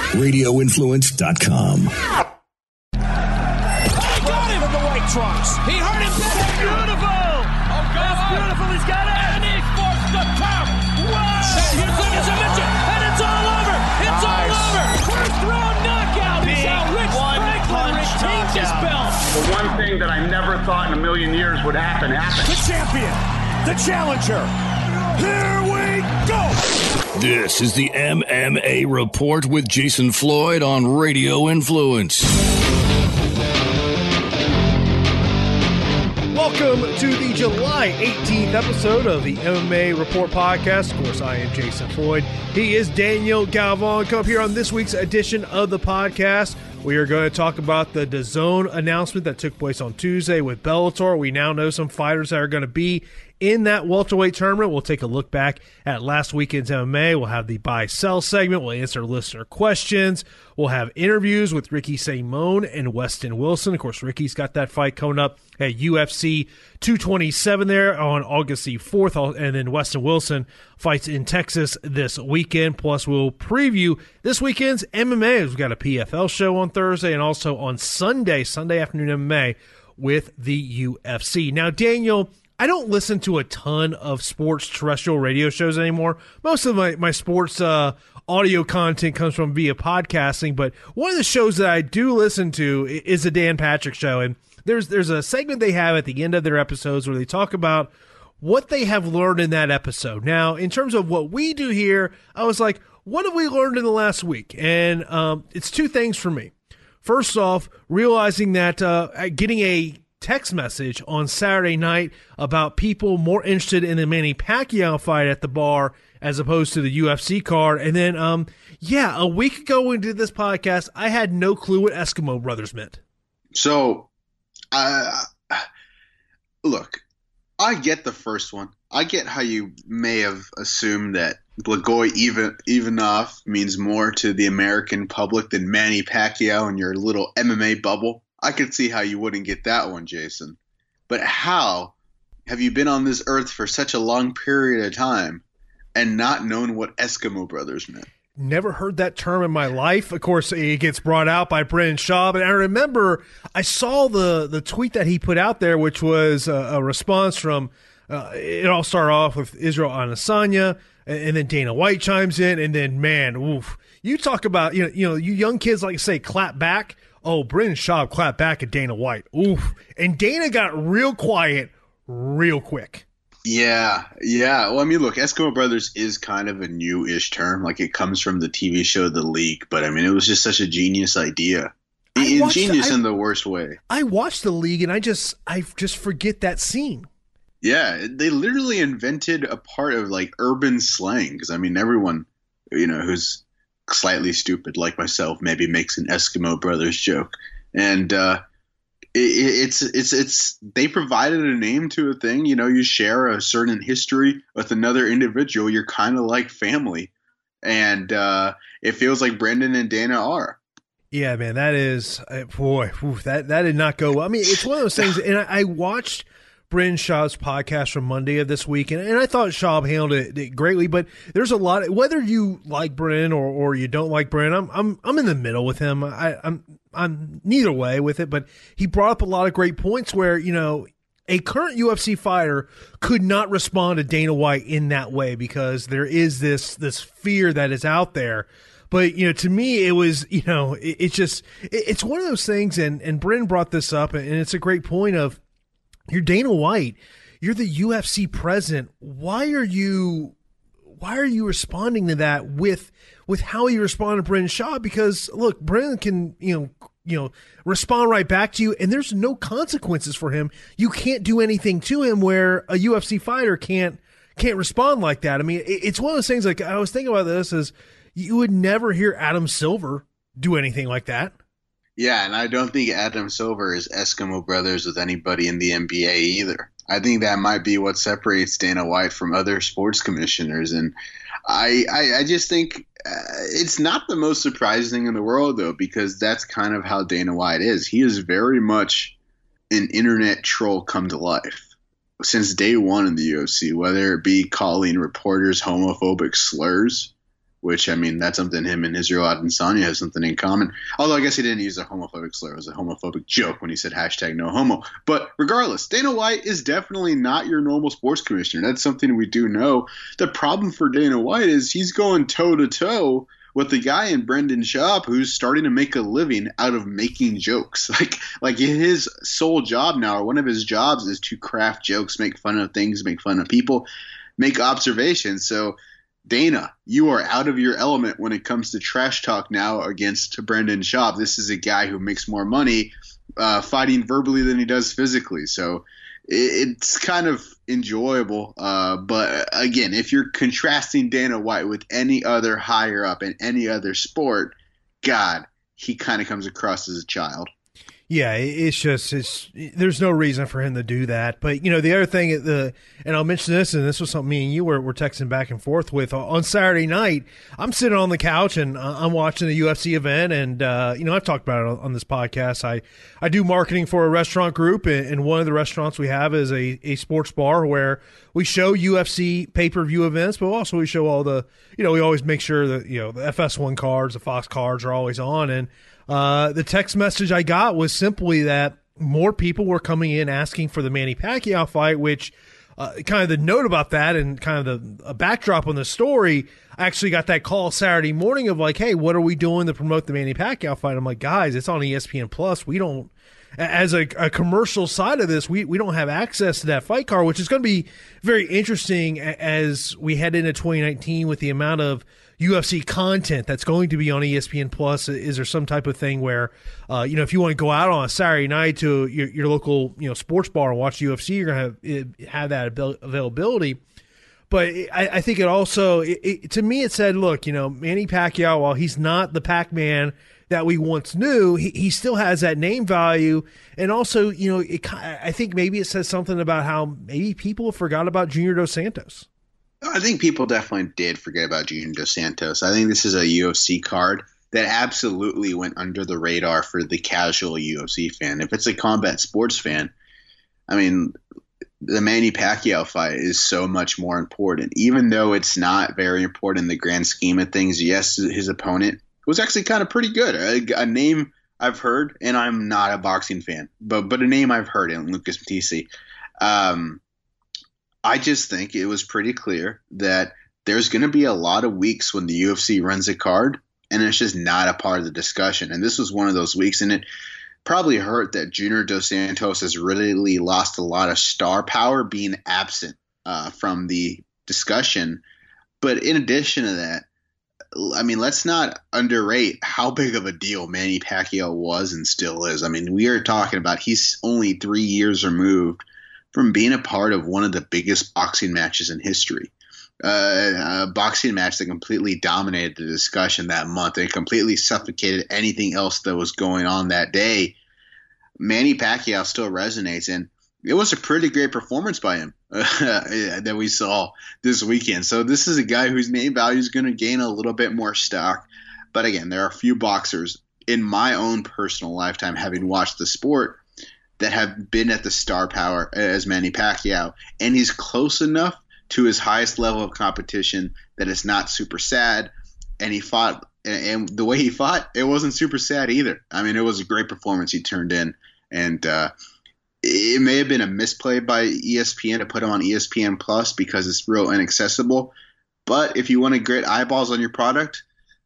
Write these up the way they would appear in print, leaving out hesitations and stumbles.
RadioInfluence.com. Got him in the white trunks. He hurt him. That's beautiful. Oh, God. That's beautiful. He's got it. And he forced the count. Whoa. Here comes a Mitchell. And it's all over. It's all over. First round knockout. It's how Rich Franklin retains his belt. The one thing that I never thought in a million years would happen happened. The champion. The challenger. Here we go. This is the MMA Report with Jason Floyd on Radio Influence. Welcome to the July 18th episode of the MMA Report podcast. Of course, I am Jason Floyd. He is Daniel Galvan. Come up here on this week's edition of the podcast. We are going to talk about the DAZN announcement that took place on Tuesday with Bellator. We now know some fighters that are going to be in that welterweight tournament. We'll take a look back at last weekend's MMA. We'll have the buy-sell segment. We'll answer listener questions. We'll have interviews with Ricky Simon and Weston Wilson. Of course, Ricky's got that fight coming up at UFC 227 there on August the 4th. And then Weston Wilson fights in Texas this weekend. Plus, we'll preview this weekend's MMA. We've got a PFL show on Thursday and also on Sunday afternoon MMA with the UFC. Now, Daniel, I don't listen to a ton of sports terrestrial radio shows anymore. Most of my sports audio content comes from via podcasting, but one of the shows that I do listen to is the Dan Patrick Show, and there's a segment they have at the end of their episodes where they talk about what they have learned in that episode. Now, in terms of what we do here, I was like, what have we learned in the last week? And it's two things for me. First off, realizing that getting a text message on Saturday night about people more interested in the Manny Pacquiao fight at the bar as opposed to the UFC card. And then, a week ago when we did this podcast, I had no clue what Eskimo Brothers meant. So, look, I get the first one. I get how you may have assumed that Blagoy Ivanov means more to the American public than Manny Pacquiao in your little MMA bubble. I could see how you wouldn't get that one, Jason. But how have you been on this earth for such a long period of time and not known what Eskimo Brothers meant? Never heard that term in my life. Of course, it gets brought out by Brendan Schaub. And I remember I saw the tweet that he put out there, which was a response from it all started off with Israel Adesanya, and then Dana White chimes in. And then, man, oof, you talk about, you young kids like to say clap back. Oh, Brendan Schaub clapped back at Dana White. Oof. And Dana got real quiet real quick. Yeah. Well, I mean, look, Eskimo Brothers is kind of a new-ish term. Like, it comes from the TV show The League. But, I mean, it was just such a genius idea. Ingenious in the worst way. I watched The League, and I just forget that scene. Yeah, they literally invented a part of, like, urban slang. Because, I mean, everyone, who's slightly stupid like myself maybe makes an Eskimo Brothers joke, and it's they provided a name to a thing. You share a certain history with another individual, you're kind of like family, and it feels like Brendan and Dana are. Yeah, man, that is that did not go well. I mean, it's one of those things, and I watched Brendan Schaub's podcast from Monday of this week, and I thought Schaub handled it greatly. But there's a lot, whether you like Brendan or you don't like Brendan, I'm in the middle with him. I'm neither way with it. But he brought up a lot of great points where a current UFC fighter could not respond to Dana White in that way because there is this fear that is out there. But, to me, it was, it's one of those things, and Brendan brought this up, and it's a great point of, you're Dana White, you're the UFC president. Why are you responding to that with how you respond to Brendan Schaub? Because look, Brendan can, respond right back to you, and there's no consequences for him. You can't do anything to him where a UFC fighter can't respond like that. I mean, it's one of those things, like, I was thinking about this, is you would never hear Adam Silver do anything like that. Yeah, and I don't think Adam Silver is Eskimo Brothers with anybody in the NBA either. I think that might be what separates Dana White from other sports commissioners. And I just think it's not the most surprising thing in the world, though, because that's kind of how Dana White is. He is very much an internet troll come to life since day one in the UFC, whether it be calling reporters homophobic slurs which, I mean, that's something him and Israel Adesanya have something in common. Although I guess he didn't use a homophobic slur. It was a homophobic joke when he said #NoHomo. But regardless, Dana White is definitely not your normal sports commissioner. That's something we do know. The problem for Dana White is he's going toe-to-toe with the guy in Brendan Schaub who's starting to make a living out of making jokes. Like his sole job now, or one of his jobs, is to craft jokes, make fun of things, make fun of people, make observations. So Dana, you are out of your element when it comes to trash talk now against Brendan Schaub. This is a guy who makes more money fighting verbally than he does physically. So it's kind of enjoyable. But again, if you're contrasting Dana White with any other higher up in any other sport, God, he kind of comes across as a child. Yeah, there's no reason for him to do that. But, you know, the other thing, and I'll mention this, and this was something me and you were texting back and forth with. On Saturday night, I'm sitting on the couch, and I'm watching the UFC event, and, you know, I've talked about it on this podcast. I do marketing for a restaurant group, and one of the restaurants we have is a sports bar where we show UFC pay-per-view events, but also we show all the, you know, we always make sure that, you know, the FS1 cards, the Fox cards are always on, and the text message I got was simply that more people were coming in asking for the Manny Pacquiao fight, which kind of the note about that and kind of a backdrop on the story, I actually got that call Saturday morning of like, hey, what are we doing to promote the Manny Pacquiao fight? I'm like, guys, it's on ESPN Plus. We don't, as a commercial side of this, we don't have access to that fight card, which is going to be very interesting as we head into 2019 with the amount of UFC content that's going to be on ESPN Plus. Is there some type of thing where, you know, if you want to go out on a Saturday night to your local, you know, sports bar and watch UFC, you're going to have that availability. But I think it also, to me, it said, look, you know, Manny Pacquiao, while he's not the Pac-Man that we once knew, he still has that name value. And also, you know, I think maybe it says something about how maybe people forgot about Junior Dos Santos. I think people definitely did forget about Junior Dos Santos. I think this is a UFC card that absolutely went under the radar for the casual UFC fan. If it's a combat sports fan, I mean, the Manny Pacquiao fight is so much more important. Even though it's not very important in the grand scheme of things, yes, his opponent was actually kind of pretty good. A name I've heard, and I'm not a boxing fan, but a name I've heard in Lucas Matisse. I just think it was pretty clear that there's going to be a lot of weeks when the UFC runs a card and it's just not a part of the discussion. And this was one of those weeks, and it probably hurt that Junior Dos Santos has really lost a lot of star power being absent from the discussion. But in addition to that, I mean, let's not underrate how big of a deal Manny Pacquiao was and still is. I mean, we are talking about he's only 3 years removed from being a part of one of the biggest boxing matches in history. A boxing match that completely dominated the discussion that month and completely suffocated anything else that was going on that day. Manny Pacquiao still resonates, and it was a pretty great performance by him that we saw this weekend. So this is a guy whose name value is going to gain a little bit more stock. But again, there are a few boxers in my own personal lifetime, having watched the sport, that have been at the star power as Manny Pacquiao, and he's close enough to his highest level of competition that it's not super sad. And he fought, and the way he fought, it wasn't super sad either. I mean, it was a great performance he turned in, and it may have been a misplay by ESPN to put him on ESPN Plus because it's real inaccessible. But if you want to get eyeballs on your product,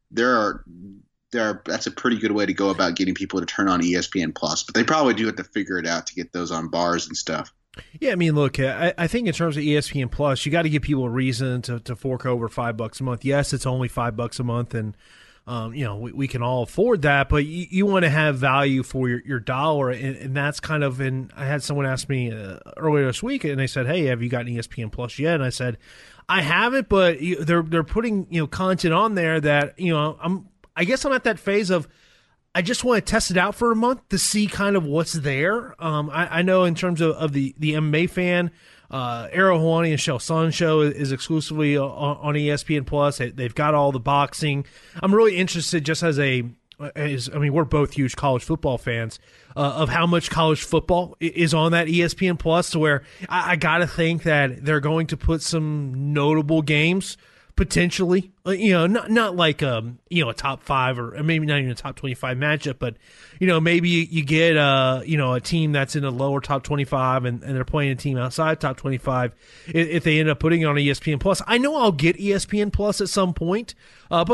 that's a pretty good way to go about getting people to turn on ESPN Plus. But they probably do have to figure it out to get those on bars and stuff. Yeah, I mean, look, I think in terms of ESPN Plus, you got to give people a reason to fork over $5 a month. Yes, it's only $5 a month, and you know, we can all afford that, but you want to have value for your dollar, and that's kind of. And I had someone ask me earlier this week, and they said, "Hey, have you gotten ESPN Plus yet?" And I said, "I haven't, but they're putting, you know, content on there that, you know, I guess I'm at that phase of I just want to test it out for a month to see kind of what's there. I know in terms of the MMA fan, Ariel Helwani and Chael Sonnen show is exclusively on ESPN Plus. They've got all the boxing. I'm really interested just I mean, we're both huge college football fans, of how much college football is on that ESPN Plus, to where I got to think that they're going to put some notable games potentially, not like a top 5 or maybe not even a top 25 matchup, but maybe you get a team that's in the lower top 25 and they're playing a team outside top 25 if they end up putting it on ESPN Plus. I know I'll get ESPN Plus at some point, but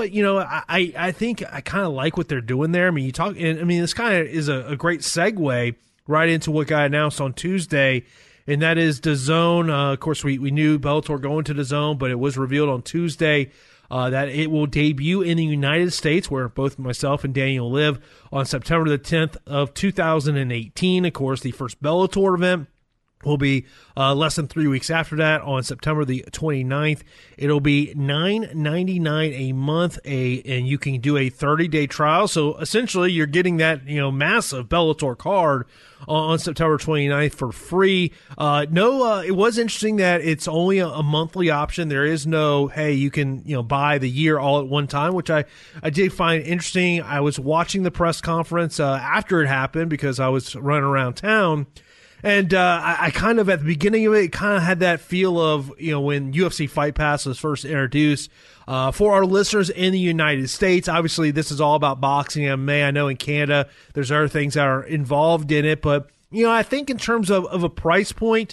I think I kind of like what they're doing there. I mean, this kind of is a great segue right into what got announced on Tuesday. And that is DAZN. Of course, we knew Bellator going to DAZN, but it was revealed on Tuesday that it will debut in the United States, where both myself and Daniel live, on September the 10th of 2018. Of course, the first Bellator event will be less than 3 weeks after that, on September the 29th. It'll be $9.99 a month, and you can do a 30-day trial. So essentially, you're getting that massive Bellator card on September 29th for free. It was interesting that it's only a monthly option. There is no, hey, you can buy the year all at one time, which I did find interesting. I was watching the press conference after it happened because I was running around town. And I kind of, at the beginning of it, kind of had that feel of, when UFC Fight Pass was first introduced. For our listeners in the United States, obviously this is all about boxing and MMA. I know in Canada there's other things that are involved in it. But, I think in terms of a price point,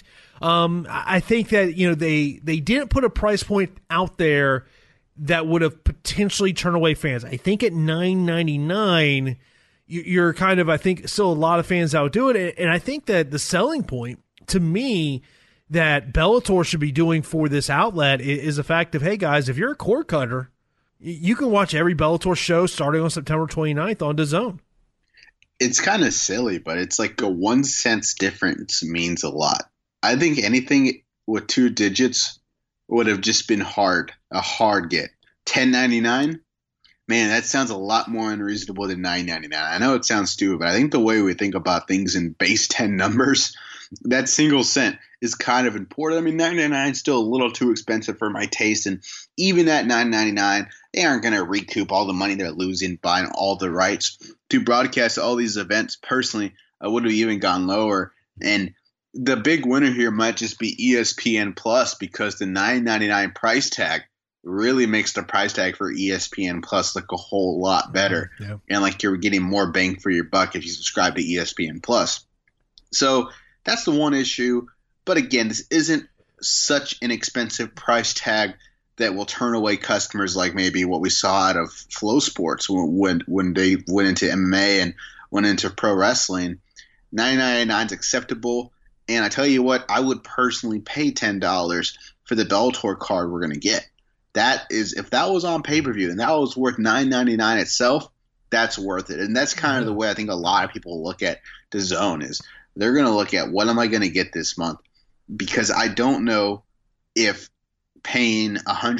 I think that, they didn't put a price point out there that would have potentially turned away fans. I think at $9.99... you're kind of, I think, still a lot of fans that would do it. And I think that the selling point, to me, that Bellator should be doing for this outlet is the fact of, hey, guys, if you're a cord cutter, you can watch every Bellator show starting on September 29th on DAZN. It's kind of silly, but it's like a 1 cent difference means a lot. I think anything with 2 digits would have just been a hard get. $10.99? Man, that sounds a lot more unreasonable than $9.99. I know it sounds stupid, but I think the way we think about things in base 10 numbers, that single cent is kind of important. I mean, $9.99 is still a little too expensive for my taste, and even at $9.99, they aren't going to recoup all the money they're losing buying all the rights to broadcast all these events. Personally, I would have even gone lower, and the big winner here might just be ESPN Plus, because the $9.99 price tag really makes the price tag for ESPN Plus look a whole lot better. Yeah. And like you're getting more bang for your buck if you subscribe to ESPN Plus. So that's the one issue. But again, this isn't such an expensive price tag that will turn away customers like maybe what we saw out of Flow Sports when they went into MMA and went into pro wrestling. $9.99 is acceptable. And I tell you what, I would personally pay $10 for the Bellator card we're going to get. That is, if that was on pay-per-view and that was worth $9.99 itself, that's worth it. And that's kind of the way I think a lot of people look at DAZN is they're going to look at, what am I going to get this month? Because I don't know if paying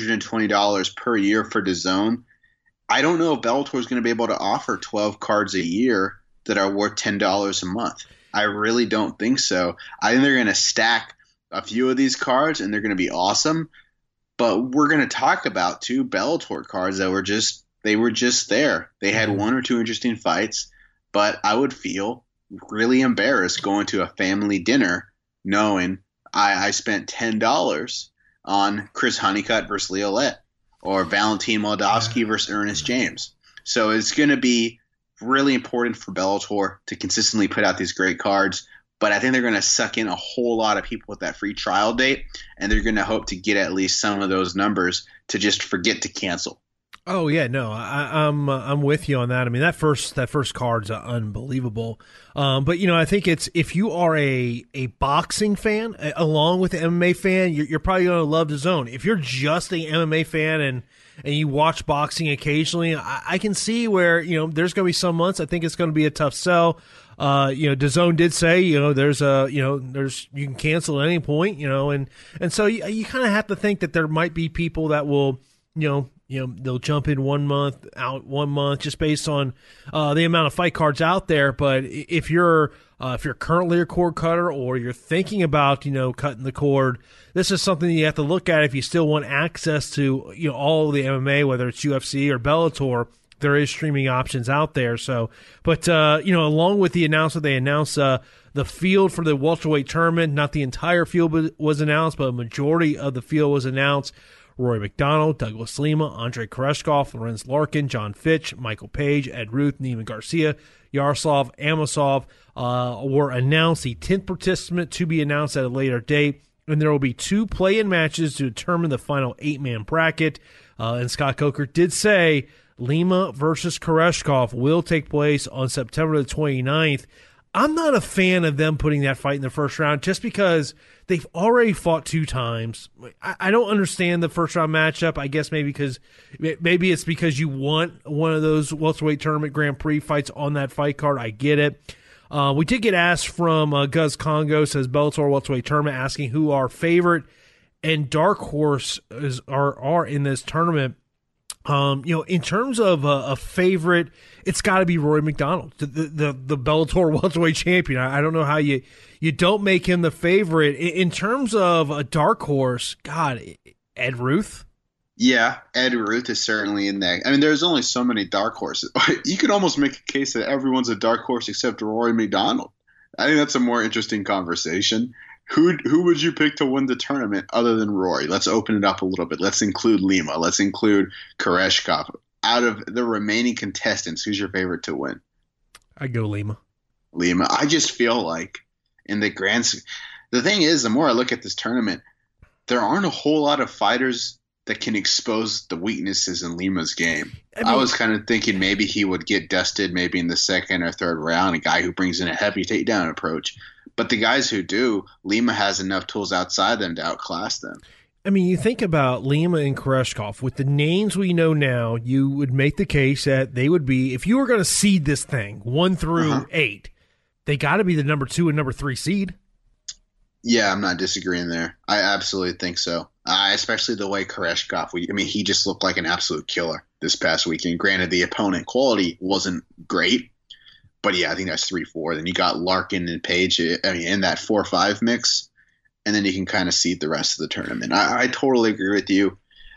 $120 per year for DAZN, I don't know if Bellator is going to be able to offer 12 cards a year that are worth $10 a month. I really don't think so. I think they're going to stack a few of these cards and they're going to be awesome. But we're going to talk about 2 Bellator cards that were just there. They had 1 or 2 interesting fights, but I would feel really embarrassed going to a family dinner knowing I spent $10 on Chris Honeycutt versus Leo Lett or Valentin Moldavsky versus Ernest James. So it's going to be really important for Bellator to consistently put out these great cards. But I think they're going to suck in a whole lot of people with that free trial date, and they're going to hope to get at least some of those numbers to just forget to cancel. Oh yeah, no, I'm with you on that. I mean, that first card's unbelievable. But I think it's, if you are a boxing fan along with the MMA fan, you're probably going to love DAZN. If you're just a MMA fan and you watch boxing occasionally, I can see where there's going to be some months I think it's going to be a tough sell. DAZN did say, you can cancel at any point, and so you kind of have to think that there might be people that will, they'll jump in 1 month, out 1 month, just based on the amount of fight cards out there. But if you're currently a cord cutter or you're thinking about, cutting the cord, this is something you have to look at if you still want access to, all of the MMA, whether it's UFC or Bellator. There is streaming options out there. So, but, along with the announcement, they announced the field for the welterweight tournament. Not the entire field was announced, but a majority of the field was announced. Rory McDonald, Douglas Lima, Andre Koreshkov, Lorenz Larkin, John Fitch, Michael Page, Ed Ruth, Neiman Garcia, Yaroslav Amosov were announced. The 10th participant to be announced at a later date. And there will be 2 play-in matches to determine the final 8-man bracket. And Scott Coker did say Lima versus Koreshkov will take place on September the 29th. I'm not a fan of them putting that fight in the first round just because they've already fought 2 times. I don't understand the first round matchup. I guess maybe it's because you want one of those welterweight tournament Grand Prix fights on that fight card. I get it. We did get asked from Guz Congo, says Bellator welterweight tournament, asking who our favorite and dark horse are in this tournament. In terms of a favorite, it's got to be Rory McDonald, the Bellator welterweight champion. I don't know how you don't make him the favorite. In terms of a dark horse, God, Ed Ruth. Yeah, Ed Ruth is certainly in there. I mean, there's only so many dark horses. You could almost make a case that everyone's a dark horse except Rory McDonald. I think that's a more interesting conversation. Who would you pick to win the tournament other than Rory? Let's open it up a little bit. Let's include Lima. Let's include Koreshkov. Out of the remaining contestants, who's your favorite to win? I'd go Lima. I just feel like the thing is, the more I look at this tournament, there aren't a whole lot of fighters that can expose the weaknesses in Lima's game. I was kind of thinking maybe he would get dusted maybe in the second or third round, a guy who brings in a heavy takedown approach. But the guys who do, Lima has enough tools outside them to outclass them. I mean, you think about Lima and Koreshkov. With the names we know now, you would make the case that they would be, if you were going to seed this thing 1 through 8, they got to be the number 2 and number 3 seed. Yeah, I'm not disagreeing there. I absolutely think so. Especially the way Koreshkov, he just looked like an absolute killer this past weekend. Granted, the opponent quality wasn't great, but yeah, I think that's 3-4. Then you got Larkin and Page, in that 4-5 mix, and then you can kind of seed the rest of the tournament. I totally agree with you.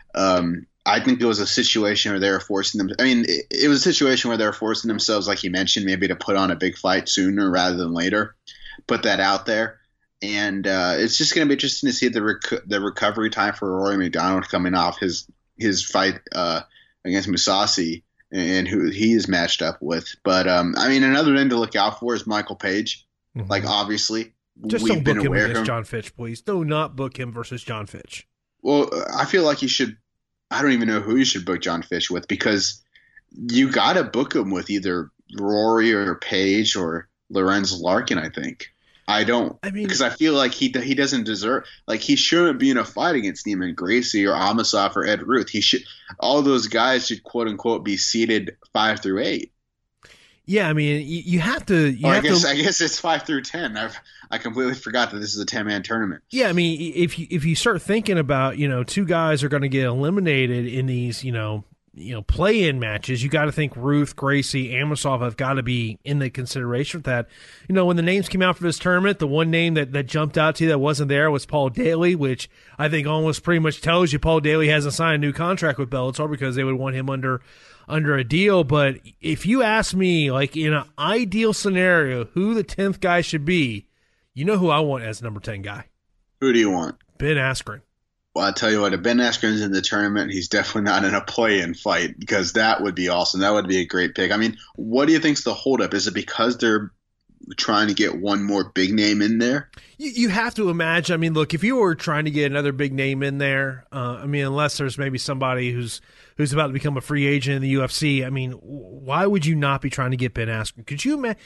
I think it was a situation where they were forcing them. It was a situation where they were forcing themselves, like you mentioned, maybe to put on a big fight sooner rather than later. Put that out there. And it's just going to be interesting to see the recovery time for Rory McDonald coming off his fight against Mousasi and who he is matched up with. But, another name to look out for is Michael Page. Mm-hmm. Like, obviously, just don't book him against John Fitch, please. Do not book him versus John Fitch. Well, I feel like you should – I don't even know who you should book John Fitch with because you got to book him with either Rory or Page or Lorenz Larkin, I think. Because I feel like he doesn't deserve, like he shouldn't be in a fight against Neiman Gracie or Amosov or Ed Ruth. All those guys should quote unquote be seeded 5 through 8. Yeah, you have to. I guess it's 5 through 10. I completely forgot that this is a 10-man tournament. Yeah, if you start thinking about 2 guys are going to get eliminated in these play-in matches, you got to think Ruth, Gracie, Amosov have got to be in the consideration for that. When the names came out for this tournament, the one name that jumped out to you that wasn't there was Paul Daly, which I think almost pretty much tells you Paul Daly hasn't signed a new contract with Bellator because they would want him under a deal. But if you ask me, like in an ideal scenario, who the 10th guy should be, you know who I want as number 10 guy. Who do you want? Ben Askren. Well, I'll tell you what, if Ben Askren's in the tournament, he's definitely not in a play-in fight because that would be awesome. That would be a great pick. What do you think's the holdup? Is it because they're trying to get one more big name in there? You have to imagine. Look, if you were trying to get another big name in there, unless there's maybe somebody who's about to become a free agent in the UFC, why would you not be trying to get Ben Askren? Could you imagine?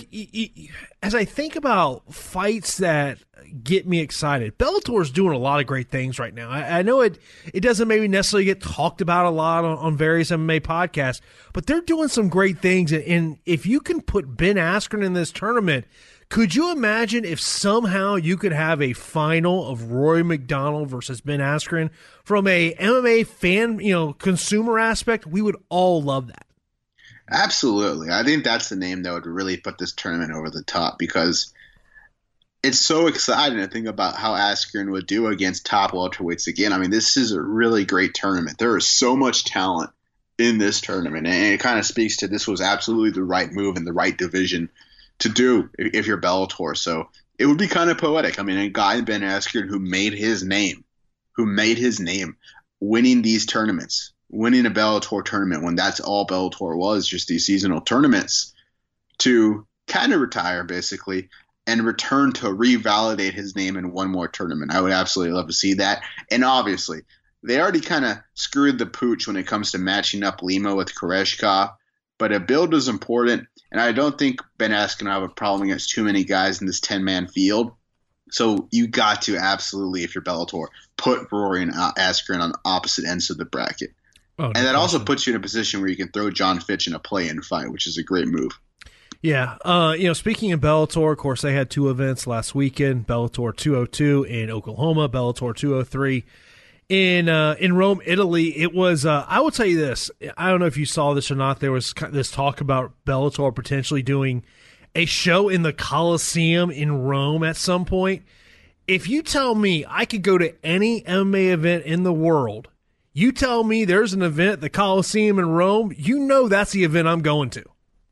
As I think about fights that get me excited, Bellator's doing a lot of great things right now. I know it doesn't maybe necessarily get talked about a lot on various MMA podcasts, but they're doing some great things. And if you can put Ben Askren in this tournament, could you imagine if somehow you could have a final of Rory McDonald versus Ben Askren from a MMA fan, consumer aspect? We would all love that. Absolutely. I think that's the name that would really put this tournament over the top because it's so exciting to think about how Askren would do against top welterweights again. This is a really great tournament. There is so much talent in this tournament, and it kind of speaks to this was absolutely the right move in the right division to do if you're Bellator. So it would be kind of poetic. A guy, Ben Askren, who made his name winning these tournaments, winning a Bellator tournament when that's all Bellator was, just these seasonal tournaments, to kind of retire basically and return to revalidate his name in one more tournament. I would absolutely love to see that. And obviously, they already kind of screwed the pooch when it comes to matching up Lima with Koreshkov, but a build is important, and I don't think Ben Askren will have a problem against too many guys in this 10-man field. So you got to absolutely, if you're Bellator, put Rory and Askren on opposite ends of the bracket. And that also puts you in a position where you can throw John Fitch in a play-in fight, which is a great move. Yeah. Speaking of Bellator, of course, they had 2 events last weekend, Bellator 202 in Oklahoma, Bellator 203 in Rome, Italy. It was, I will tell you this, I don't know if you saw this or not, there was this talk about Bellator potentially doing a show in the Coliseum in Rome at some point. If you tell me I could go to any MMA event in the world, you tell me there's an event at the Coliseum in Rome, you know that's the event I'm going to.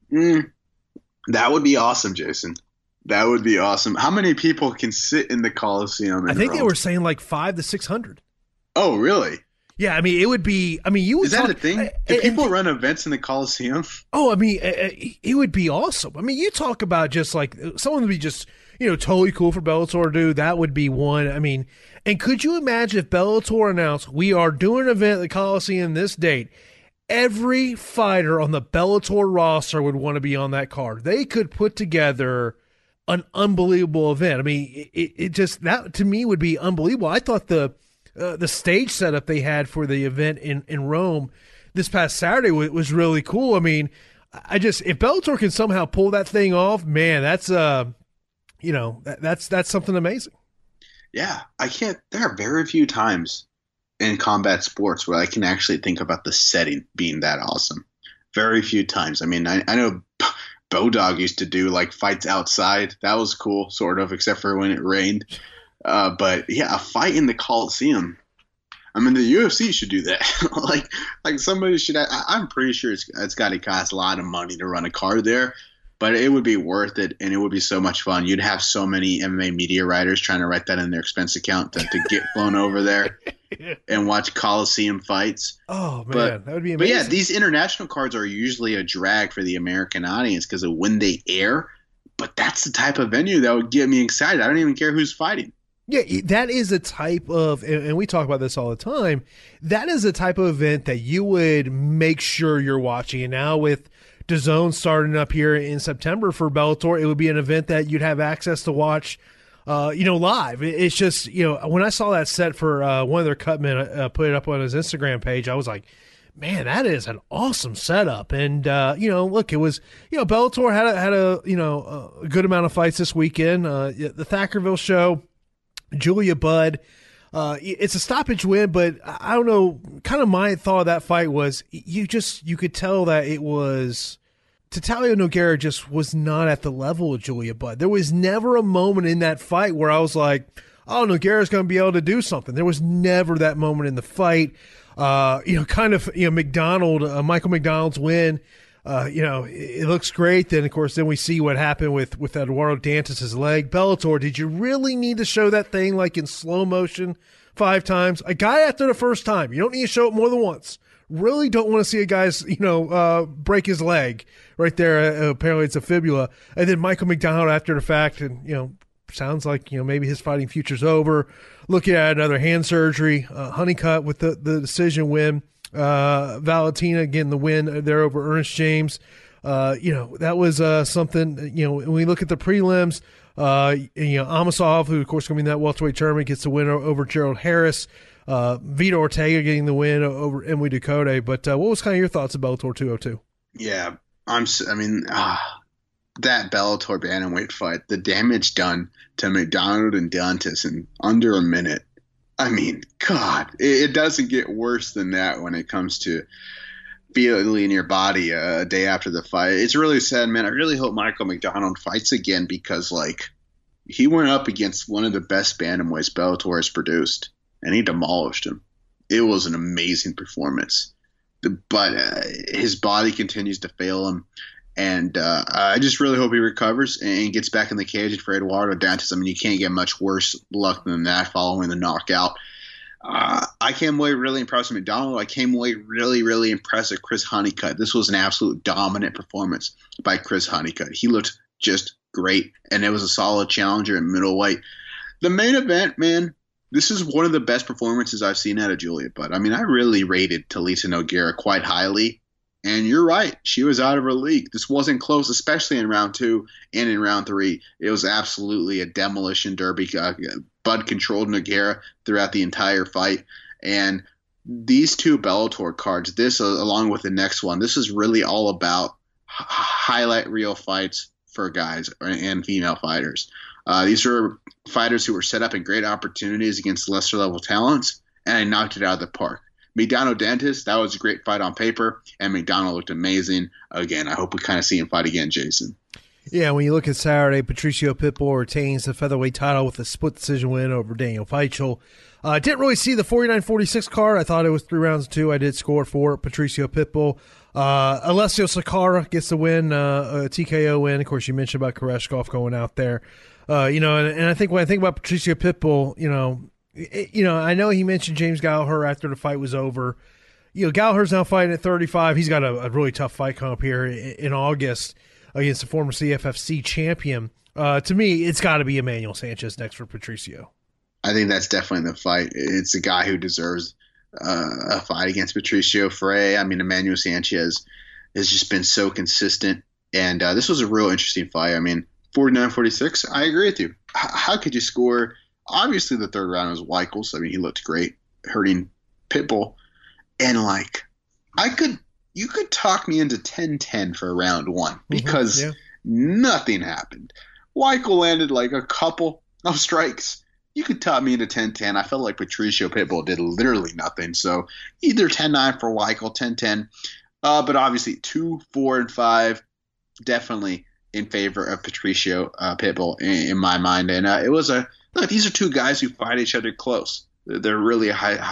That would be awesome, Jason. That would be awesome. How many people can sit in the Coliseum in I think Rome? They were saying like 500 to 600. Oh, really? Yeah, I mean, it would be. I mean, you would. Is that a thing? Do people run events in the Coliseum? Oh, I mean, it would be awesome. I mean, you talk about just like someone would be just totally cool for Bellator to do. That would be one. I mean, and could you imagine if Bellator announced we are doing an event at the Coliseum this date? Every fighter on the Bellator roster would want to be on that card. They could put together an unbelievable event. I mean, it just that to me would be unbelievable. I thought the stage setup they had for the event in Rome this past Saturday was really cool. I mean, if Bellator can somehow pull that thing off, man, that's that's something amazing. Yeah, there are very few times in combat sports where I can actually think about the setting being that awesome. Very few times. I mean, I know Bodog used to do like fights outside. That was cool, sort of, except for when it rained. But yeah, a fight in the Coliseum. I mean, the UFC should do that. like somebody should. I'm pretty sure it's got to cost a lot of money to run a card there, but it would be worth it, and it would be so much fun. You'd have so many MMA media writers trying to write that in their expense account to get flown over there and watch Coliseum fights. Oh man, that would be amazing. But yeah, these international cards are usually a drag for the American audience because of when they air. But that's the type of venue that would get me excited. I don't even care who's fighting. Yeah, that is a type of, and we talk about this all the time, that is a type of event that you would make sure you're watching. And now with DAZN starting up here in September for Bellator, it would be an event that you'd have access to watch, live. It's just, when I saw that set for one of their cutmen put it up on his Instagram page, I was like, man, that is an awesome setup. And, look, it was, Bellator had a good amount of fights this weekend. The Thackerville show, Julia Budd, it's a stoppage win, but I don't know, kind of my thought of that fight was you could tell that it was Tatalio Nogueira just was not at the level of Julia Budd. There was never a moment in that fight where I was like, oh, Nogueira's going to be able to do something. There was never that moment in the fight. Michael McDonald's win. It looks great. Then, of course, we see what happened with Eduardo Dantas' leg. Bellator, did you really need to show that thing like in slow motion 5 times? A guy after the first time, you don't need to show it more than once. Really don't want to see a guy's, break his leg right there. Apparently it's a fibula. And then Michael McDonald after the fact, and, sounds like, maybe his fighting future's over. Looking at another hand surgery. Honeycutt with the decision win. Valentina getting the win there over Ernest James. That was something, when we look at the prelims, Amosov, who of course going to be in that welterweight tournament, gets the win over Gerald Harris. Vito Ortega getting the win over Emily Ducote. But what was kind of your thoughts about Bellator 202? Yeah, that Bellator bantamweight fight, the damage done to McDonald and Dantas in under a minute. I mean, God, it doesn't get worse than that when it comes to feeling your body a day after the fight. It's really sad, man. I really hope Michael McDonald fights again because, he went up against one of the best bantamweights Bellator has produced, and he demolished him. It was an amazing performance. But his body continues to fail him. And I just really hope he recovers and gets back in the cage. And for Eduardo Dantas, I mean, you can't get much worse luck than that following the knockout. I came away really impressed with McDonald. I came away really, really impressed with Chris Honeycutt. This was an absolute dominant performance by Chris Honeycutt. He looked just great, and it was a solid challenger in middleweight. The main event, man, this is one of the best performances I've seen out of Julia Budd. I mean, I really rated Talita Nogueira quite highly, and you're right. She was out of her league. This wasn't close, especially in round 2 and in round 3. It was absolutely a demolition derby. Budd controlled Nogueira throughout the entire fight. And these 2 Bellator cards, this along with the next one, this is really all about highlight reel fights for guys and female fighters. These are fighters who were set up in great opportunities against lesser level talents, and they knocked it out of the park. McDonald Dantas, that was a great fight on paper, and McDonald looked amazing. Again, I hope we kind of see him fight again, Jason. Yeah, when you look at Saturday, Patricio Pitbull retains the featherweight title with a split decision win over Daniel Feichel. Didn't really see the 49-46 card. I thought it was 3 rounds to 2. I did score for Patricio Pitbull. Alessio Sakara gets the win, a TKO win. Of course, you mentioned about Koreshkov going out there. And I think when I think about Patricio Pitbull, I know he mentioned James Gallagher after the fight was over. Gallagher's now fighting at 35. He's got a really tough fight coming up here in August against the former CFFC champion. To me, it's got to be Emmanuel Sanchez next for Patricio. I think that's definitely the fight. It's a guy who deserves a fight against Patricio Frey. I mean, Emmanuel Sanchez has just been so consistent, and this was a real interesting fight. I mean, 49-46, I agree with you. How could you score? Obviously, the third round was Weichels. I mean, he looked great, hurting Pitbull. And, you could talk me into 10-10 for round 1 because nothing happened. Weichel landed a couple of strikes. You could talk me into 10-10. I felt like Patricio Pitbull did literally nothing. So either 10-9 for Weichel, 10-10. But obviously 2, 4, and 5 definitely in favor of Patricio Pitbull in my mind. And it was these are 2 guys who fight each other close. They're really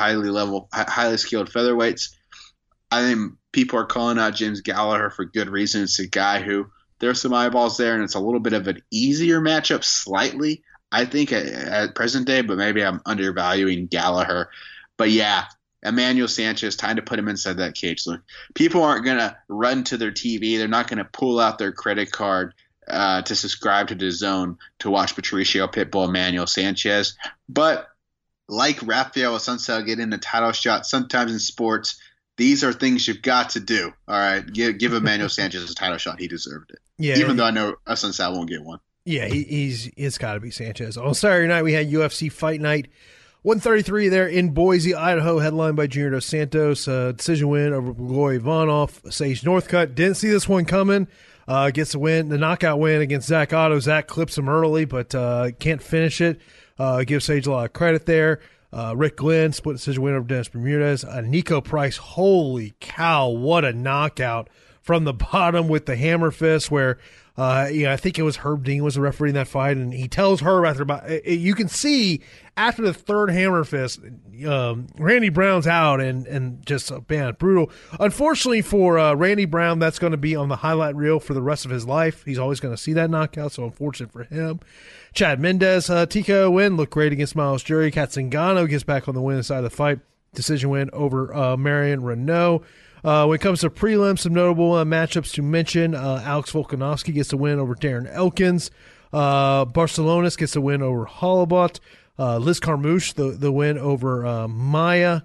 highly skilled featherweights. I think people are calling out James Gallagher for good reason. It's a guy who there's some eyeballs there, and it's a little bit of an easier matchup slightly, I think, at present day, but maybe I'm undervaluing Gallagher. But yeah, Emmanuel Sanchez, time to put him inside that cage. Look, people aren't going to run to their TV. They're not going to pull out their credit card to subscribe to DAZN to watch Patricio Pitbull, Emmanuel Sanchez. But like Rafael Assunção getting a title shot sometimes in sports, these are things you've got to do. All right, give Emmanuel Sanchez a title shot. He deserved it. Yeah, even though I know Assunção won't get one. Yeah, it's got to be Sanchez. On Saturday night, we had UFC Fight Night 133 there in Boise, Idaho, headlined by Junior Dos Santos. Decision win over Blagoy Ivanov. Sage Northcutt didn't see this one coming. Gets the knockout win against Zach Otto. Zach clips him early, but can't finish it. Gives Sage a lot of credit there. Rick Glenn, split decision win over Dennis Bermudez. Nico Price, holy cow, what a knockout from the bottom with the hammer fist where, I think it was Herb Dean was the referee in that fight, and he tells Herb you can see after the third hammer fist, Randy Brown's out and just, man, brutal. Unfortunately for Randy Brown, that's going to be on the highlight reel for the rest of his life. He's always going to see that knockout, so unfortunate for him. Chad Mendez, TKO win, looked great against Miles Jury. Kat Zingano gets back on the winning side of the fight. Decision win over Marion Renault. When it comes to prelims, some notable matchups to mention. Alex Volkanovski gets the win over Darren Elkins. Barcelonas gets the win over Hollabot. Liz Carmouche, the win over Maya.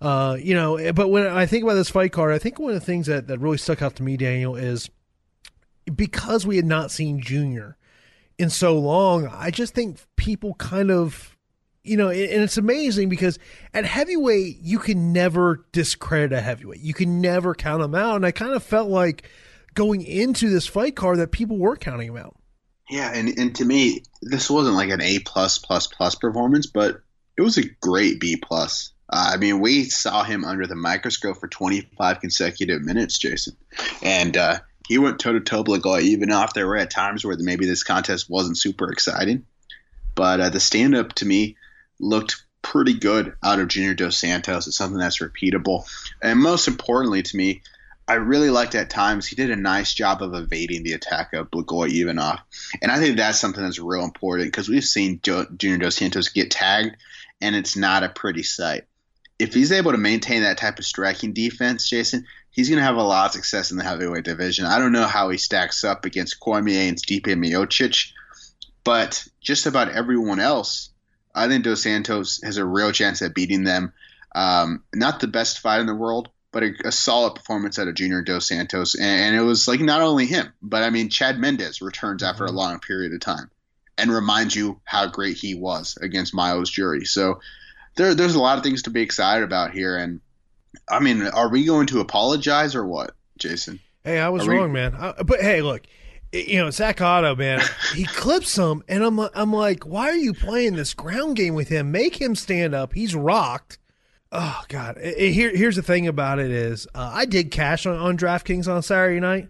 But when I think about this fight card, I think one of the things that really stuck out to me, Daniel, is because we had not seen Junior in so long, I just think people kind of, and it's amazing because at heavyweight, you can never discredit a heavyweight. You can never count him out. And I kind of felt like going into this fight card that people were counting him out. Yeah, and to me, this wasn't like an A+++ performance, but it was a great B+. I mean, we saw him under the microscope for 25 consecutive minutes, Jason. And he went toe-to-toe Blagoy, even off there were at times where maybe this contest wasn't super exciting. But the stand-up, to me, looked pretty good out of Junior Dos Santos. It's something that's repeatable. And most importantly to me, I really liked at times he did a nice job of evading the attack of Blagoy Ivanov. And I think that's something that's real important because we've seen Junior Dos Santos get tagged, and it's not a pretty sight. if he's able to maintain that type of striking defense, Jason, he's going to have a lot of success in the heavyweight division. I don't know how he stacks up against Cormier and Stipe Miocic, but just about everyone else, I think Dos Santos has a real chance at beating them. Not the best fight in the world, but a solid performance out of Junior Dos Santos. And it was like not only him, but I mean, Chad Mendes returns after a long period of time and reminds you how great he was against Miles Jury. So there's a lot of things to be excited about here. And I mean, are we going to apologize or what, Jason? Hey, I was wrong, man. But hey, look, Zach Otto, man, he clips him, and I'm like, why are you playing this ground game with him? Make him stand up. He's rocked. Oh, God. Here's the thing about it is I did cash on DraftKings on Saturday night.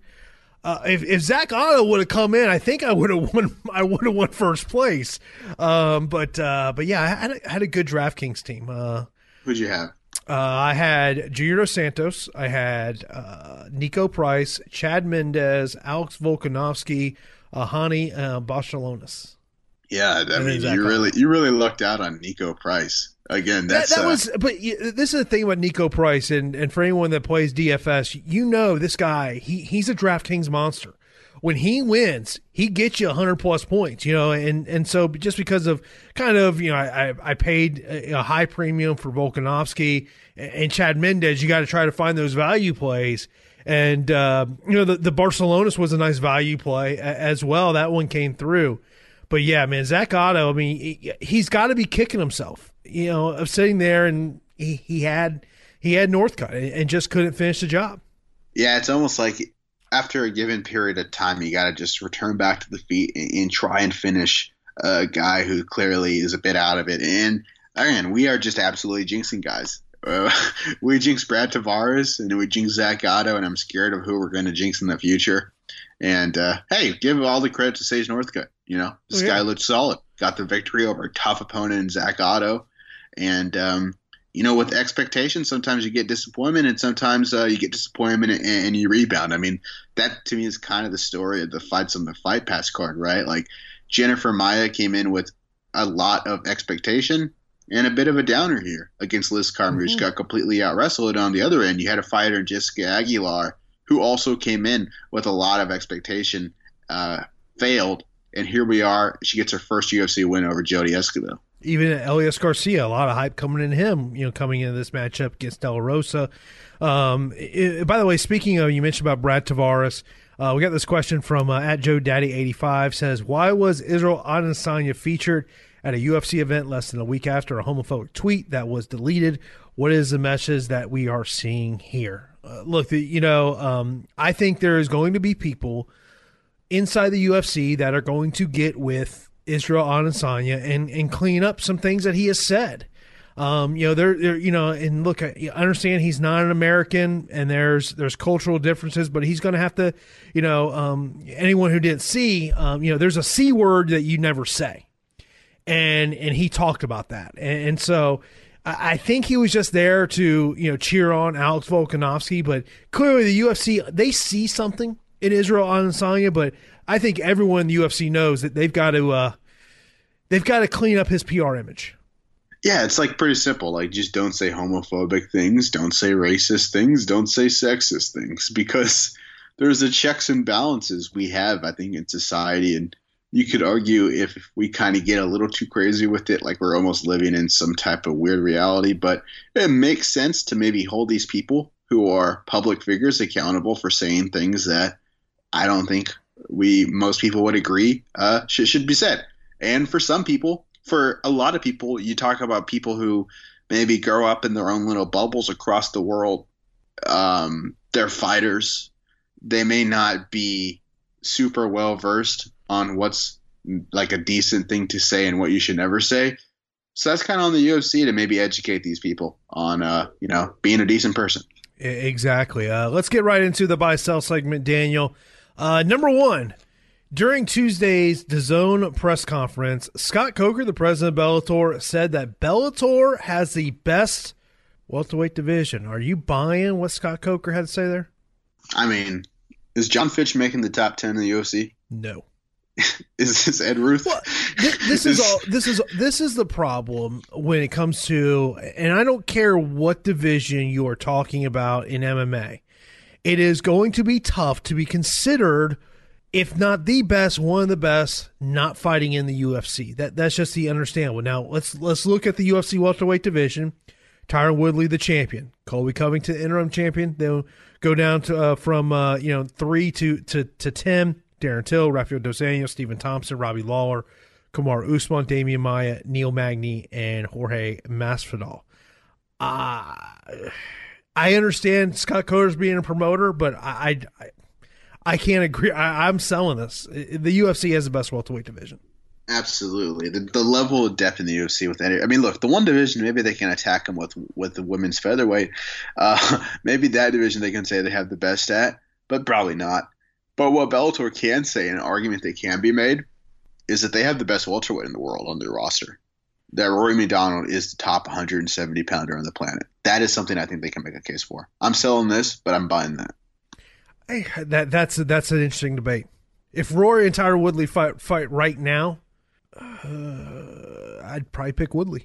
If Zach Otto would have come in, I think I would have won. I would have won first place. But yeah, I had a good DraftKings team. Who'd you have? I had Junior Dos Santos. I had Nico Price, Chad Mendes, Alex Volkanovski, Hani Barcelonas. Yeah, I mean, you really lucked out on Nico Price. Again, that was. But this is the thing about Nico Price, and for anyone that plays DFS, this guy. He's a DraftKings monster. When he wins, he gets you 100+ points. And so just because of kind of I paid a high premium for Volkanovski and Chad Mendes, you got to try to find those value plays. And the Barcelonas was a nice value play as well. That one came through. But yeah, man, Zach Otto, I mean, he's got to be kicking himself, of sitting there and he had Northcutt and just couldn't finish the job. Yeah, it's almost like after a given period of time, you got to just return back to the feet and try and finish a guy who clearly is a bit out of it. And again, we are just absolutely jinxing guys. We jinx Brad Tavares and we jinx Zach Otto, and I'm scared of who we're going to jinx in the future. And hey, give all the credit to Sage Northcutt. This guy looked solid. Got the victory over a tough opponent in Zach Otto. And, with expectations, sometimes you get disappointment, and sometimes you get disappointment and you rebound. I mean, that to me is kind of the story of the fights on the Fight Pass card, right? Like Jennifer Maia came in with a lot of expectation and a bit of a downer here against Liz Carmouche. Mm-hmm. Got completely out-wrestled. On the other end, you had a fighter, Jessica Aguilar, who also came in with a lot of expectation, failed, and here we are. She gets her first UFC win over Jody Escobar. Even Elias Garcia, a lot of hype coming in him, coming into this matchup against De La Rosa. By the way, speaking of, you mentioned about Brad Tavares, we got this question from at JoeDaddy85, says, why was Israel Adesanya featured at a UFC event less than a week after a homophobic tweet that was deleted? What is the message that we are seeing here? Look, I think there is going to be people inside the UFC that are going to get with Israel Adesanya and clean up some things that he has said. And look, I understand he's not an American and there's cultural differences, but he's going to have to, anyone who didn't see, there's a C word that you never say. And he talked about that. And so I think he was just there to, cheer on Alex Volkanovski, but clearly the UFC, they see something in Israel Adesanya, but I think everyone in the UFC knows that they've got to clean up his PR image. Yeah, it's like pretty simple. Like, just don't say homophobic things, don't say racist things, don't say sexist things, because there's the checks and balances we have, I think, in society. And you could argue if we kind of get a little too crazy with it, like we're almost living in some type of weird reality. But it makes sense to maybe hold these people who are public figures accountable for saying things that I don't think most people would agree should be said. And for some people, for a lot of people, you talk about people who maybe grow up in their own little bubbles across the world. They're fighters. They may not be super well versed on what's like a decent thing to say and what you should never say. So that's kind of on the UFC to maybe educate these people on, being a decent person. Exactly. Let's get right into the buy-sell segment, Daniel. Number one, during Tuesday's DAZN press conference, Scott Coker, the president of Bellator, said that Bellator has the best welterweight division. Are you buying what Scott Coker had to say there? I mean, is John Fitch making the top 10 in the UFC? No. Is this Ed Ruth? Well, this is the problem when it comes to, and I don't care what division you are talking about in MMA. It is going to be tough to be considered, if not the best, one of the best, not fighting in the UFC. That's just the understandable. Now let's look at the UFC welterweight division. Tyron Woodley, the champion. Colby Covington, interim champion. They'll go down to from 3 to 10. Darren Till, Rafael Dos Anjos, Stephen Thompson, Robbie Lawler, Kamaru Usman, Damian Maia, Neil Magny, and Jorge Masvidal. I understand Scott Coder's being a promoter, but I can't agree. I'm selling this. The UFC has the best welterweight division. Absolutely. The level of depth in the UFC with any, I mean, look, the one division, maybe they can attack them with the women's featherweight. Maybe that division they can say they have the best at, but probably not. But what Bellator can say, an argument that can be made, is that they have the best welterweight in the world on their roster. That Rory McDonald is the top 170-pounder on the planet. That is something I think they can make a case for. I'm selling this, but I'm buying that. Hey, that's an interesting debate. If Rory and Tyron Woodley fight right now, I'd probably pick Woodley.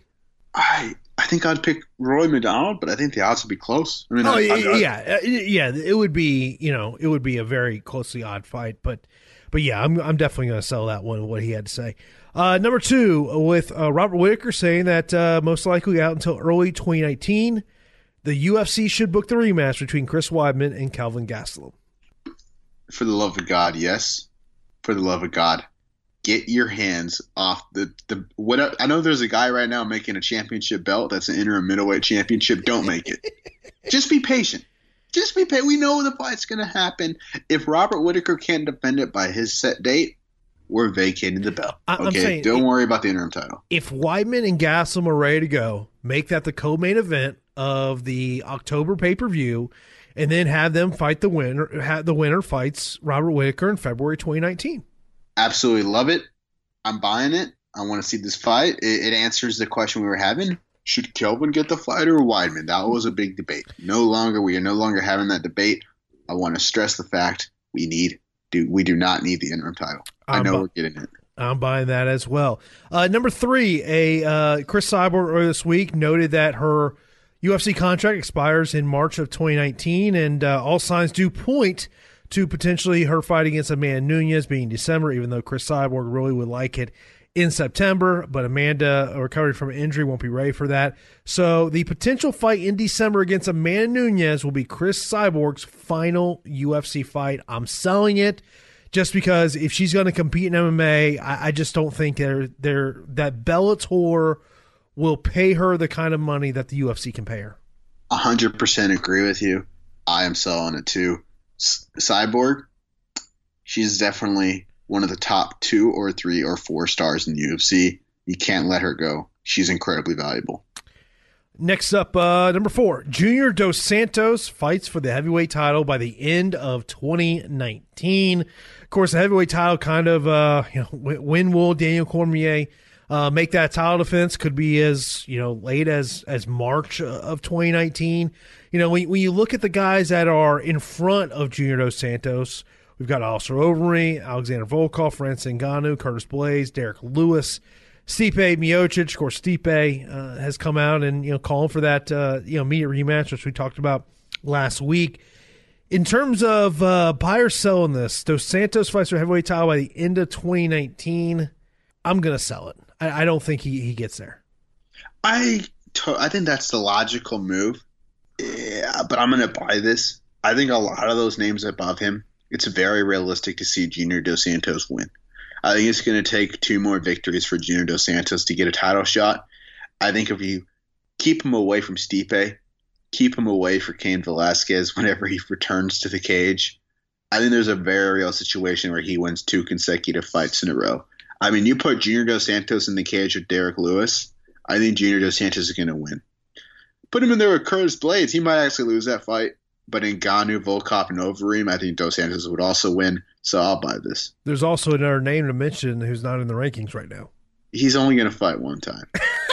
I think I'd pick Rory McDonald, but I think the odds would be close. I mean, yeah, it would be, it would be a very closely odd fight, but yeah, I'm definitely going to sell that one. What he had to say. Number 2, with Robert Whitaker saying that most likely out until early 2019, the UFC should book the rematch between Chris Weidman and Kelvin Gastelum. For the love of God, yes. For the love of God, get your hands off what I know. There's a guy right now making a championship belt that's an interim middleweight championship. Don't make it. Just be patient. Just be patient. We know the fight's going to happen. If Robert Whitaker can't defend it by his set date, we're vacating the belt. Okay, don't worry about the interim title. If Weidman and Gastelum are ready to go, make that the co-main event of the October pay-per-view, and then have them fight the winner. The winner fights Robert Whitaker in February 2019. Absolutely love it. I'm buying it. I want to see this fight. It answers the question we were having. Should Kelvin get the fight or Weidman? That was a big debate. We are no longer having that debate. I want to stress the fact we do not need the interim title. I know we're getting it. I'm buying that as well. Number 3, Chris Cyborg earlier this week noted that her UFC contract expires in March of 2019, and all signs do point to potentially her fight against Amanda Nunes being December, even though Chris Cyborg really would like it in September. But Amanda, recovered from an injury, won't be ready for that. So the potential fight in December against Amanda Nunes will be Chris Cyborg's final UFC fight. I'm selling it just because if she's going to compete in MMA, I just don't think that Bellator will pay her the kind of money that the UFC can pay her. 100% agree with you. I am selling it too. Cyborg, she's definitely one of the top 2 or 3 or 4 stars in the UFC. You can't let her go. She's incredibly valuable. Next up, number 4, Junior Dos Santos fights for the heavyweight title by the end of 2019. Of course, the heavyweight title kind of, when will Daniel Cormier make that title defense? Could be as late as March of 2019. When you look at the guys that are in front of Junior Dos Santos, we've got Alistair Overeem, Alexander Volkov, Francis Ngannou, Curtis Blaydes, Derek Lewis, Stipe Miocic. Of course, Stipe has come out and calling for that immediate rematch, which we talked about last week. In terms of buy or sell in this, Dos Santos fights for heavyweight title by the end of 2019. I'm going to sell it. I don't think he gets there. I think that's the logical move. Yeah, but I'm going to buy this. I think a lot of those names above him, it's very realistic to see Junior Dos Santos win. I think it's going to take 2 more victories for Junior Dos Santos to get a title shot. I think if you keep him away from Stipe, keep him away for Cain Velasquez whenever he returns to the cage, I think there's a very real situation where he wins 2 consecutive fights in a row. I mean, you put Junior Dos Santos in the cage with Derek Lewis, I think Junior Dos Santos is going to win. Put him in there with Curtis Blaydes, he might actually lose that fight. But in Ngannou, Volkov, and Overeem, I think Dos Santos would also win, so I'll buy this. There's also another name to mention who's not in the rankings right now. He's only going to fight one time.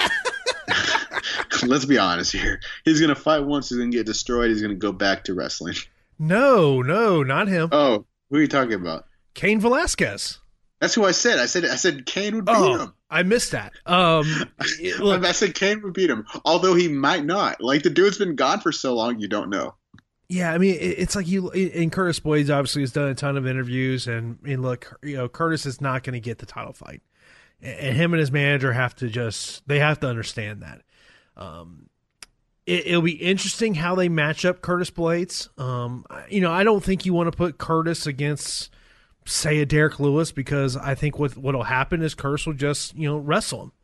Let's be honest here. He's going to fight once, he's going to get destroyed, he's going to go back to wrestling. No, not him. Oh, who are you talking about? Cain Velasquez. That's who I said. I said Kane would beat him. I missed that. Look, I said Kane would beat him, although he might not. Like, the dude's been gone for so long, you don't know. Yeah, I mean, it's like and Curtis Blades obviously has done a ton of interviews, and look, Curtis is not going to get the title fight, and him and his manager have to understand that. It'll be interesting how they match up Curtis Blades. I don't think you want to put Curtis against, say, a Derek Lewis, because I think what'll happen is Curtis will just wrestle him.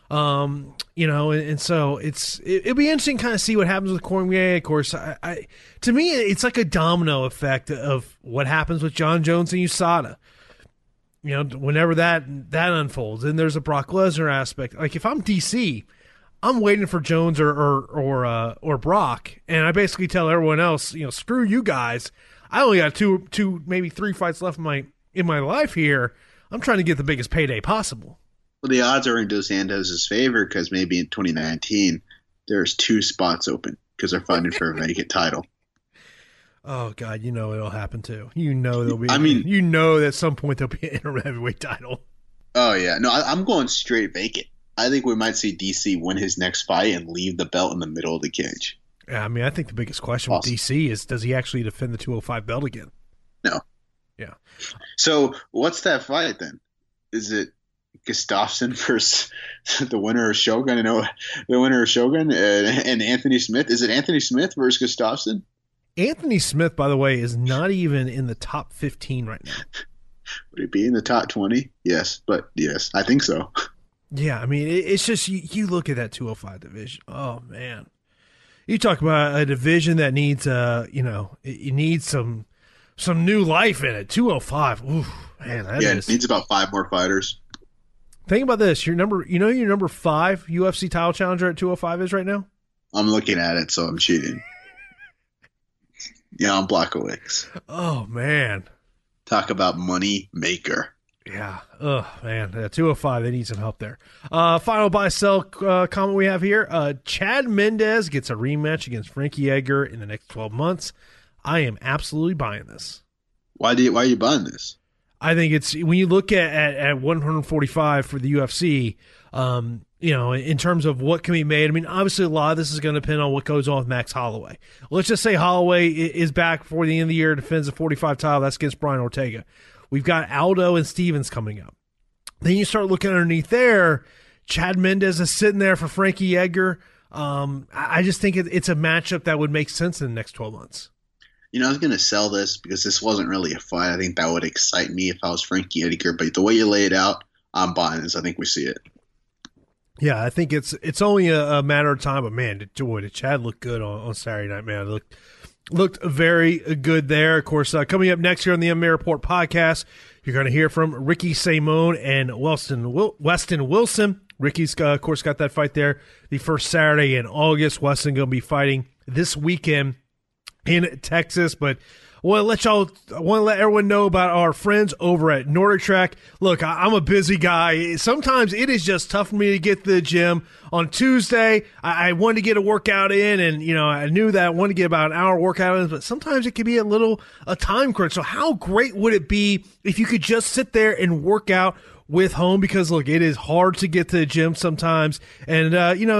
And so it'll be interesting to kind of see what happens with Cormier. Of course, to me, it's like a domino effect of what happens with John Jones and USADA. Whenever that unfolds, and there's a Brock Lesnar aspect. Like, if I'm DC, I'm waiting for Jones or Brock, and I basically tell everyone else, screw you guys. I only got two, maybe 3 fights left in my life here. I'm trying to get the biggest payday possible. Well, the odds are in Dos Santos' favor, because maybe in 2019 there's 2 spots open because they're fighting for a vacant title. Oh God, it'll happen too. There'll be. At some point there'll be an interim heavyweight title. Oh yeah, no, I'm going straight vacant. I think we might see DC win his next fight and leave the belt in the middle of the cage. Yeah, I mean, I think the biggest question with DC is, does he actually defend the 205 belt again? No. Yeah. So what's that fight then? Is it Gustafsson versus the winner of Shogun and Anthony Smith? Is it Anthony Smith versus Gustafsson? Anthony Smith, by the way, is not even in the top 15 right now. Would he be in the top 20? Yes, I think so. Yeah, I mean, it's just you look at that 205 division. Oh man, you talk about a division that needs it needs some new life in it. 205, ooh, man, it needs about 5 more fighters. Think about this: your number 5 UFC title challenger at 205 is right now. I'm looking at it, so I'm cheating. Yeah, I'm Blachowicz. Oh man, talk about money maker. Yeah. Oh, man. 205, they need some help there. Final buy-sell comment we have here. Chad Mendes gets a rematch against Frankie Edgar in the next 12 months. I am absolutely buying this. Why are you buying this? I think it's, when you look at 145 for the UFC, in terms of what can be made, I mean, obviously a lot of this is going to depend on what goes on with Max Holloway. Let's just say Holloway is back before the end of the year, defends the 45 title. That's against Brian Ortega. We've got Aldo and Stevens coming up. Then you start looking underneath there. Chad Mendes is sitting there for Frankie Edgar. I just think it's a matchup that would make sense in the next 12 months. I was going to sell this because this wasn't really a fight. I think that would excite me if I was Frankie Edgar. But the way you lay it out, I'm buying this. I think we see it. Yeah, I think it's only a matter of time. But, man, did Chad look good on Saturday night, man. Looked very good there. Of course, coming up next here on the MMA Report podcast, you're going to hear from Ricky Simon and Weston Wilson. Ricky's, of course, got that fight there the first Saturday in August. Weston going to be fighting this weekend in Texas, but I want to let everyone know about our friends over at Nordic Track. Look, I'm a busy guy. Sometimes it is just tough for me to get to the gym. On Tuesday, I wanted to get a workout in, and I knew that I wanted to get about an hour workout in, but sometimes it can be a time crunch. So how great would it be if you could just sit there and work out with home? Because look, it is hard to get to the gym sometimes, and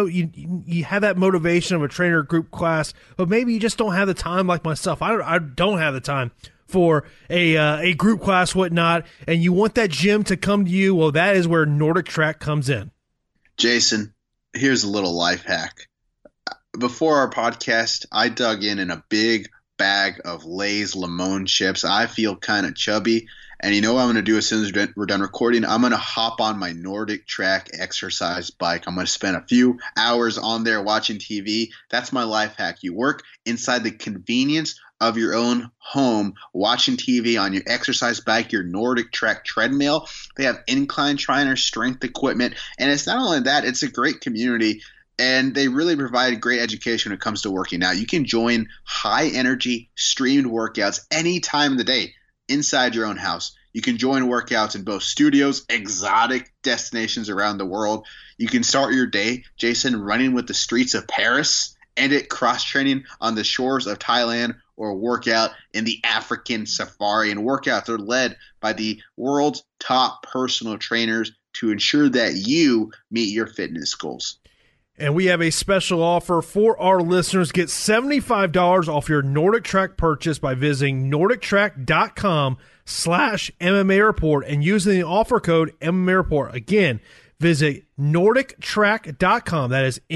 you have that motivation of a trainer group class, but maybe you just don't have the time. Like myself, I don't have the time for a group class, whatnot, and you want that gym to come to you. Well, that is where Nordic Track comes in. Jason, here's a little life hack. Before our podcast, I dug in a big bag of Lay's Limon chips. I feel kind of chubby. And you know what I'm going to do as soon as we're done recording? I'm going to hop on my Nordic Track exercise bike. I'm going to spend a few hours on there watching TV. That's my life hack. You work inside the convenience of your own home, watching TV on your exercise bike, your Nordic Track treadmill. They have incline trainer, strength equipment. And it's not only that, it's a great community. And they really provide great education when it comes to working out. You can join high-energy streamed workouts any time of the day inside your own house. You can join workouts in both studios, exotic destinations around the world. You can start your day, Jason, running with the streets of Paris, end it cross-training on the shores of Thailand or work out in the African safari. And workouts are led by the world's top personal trainers to ensure that you meet your fitness goals. And we have a special offer for our listeners. Get $75 off your Nordic Track purchase by visiting NordicTrack.com/MMA Report and using the offer code MMA Report. Again, visit NordicTrack.com. That is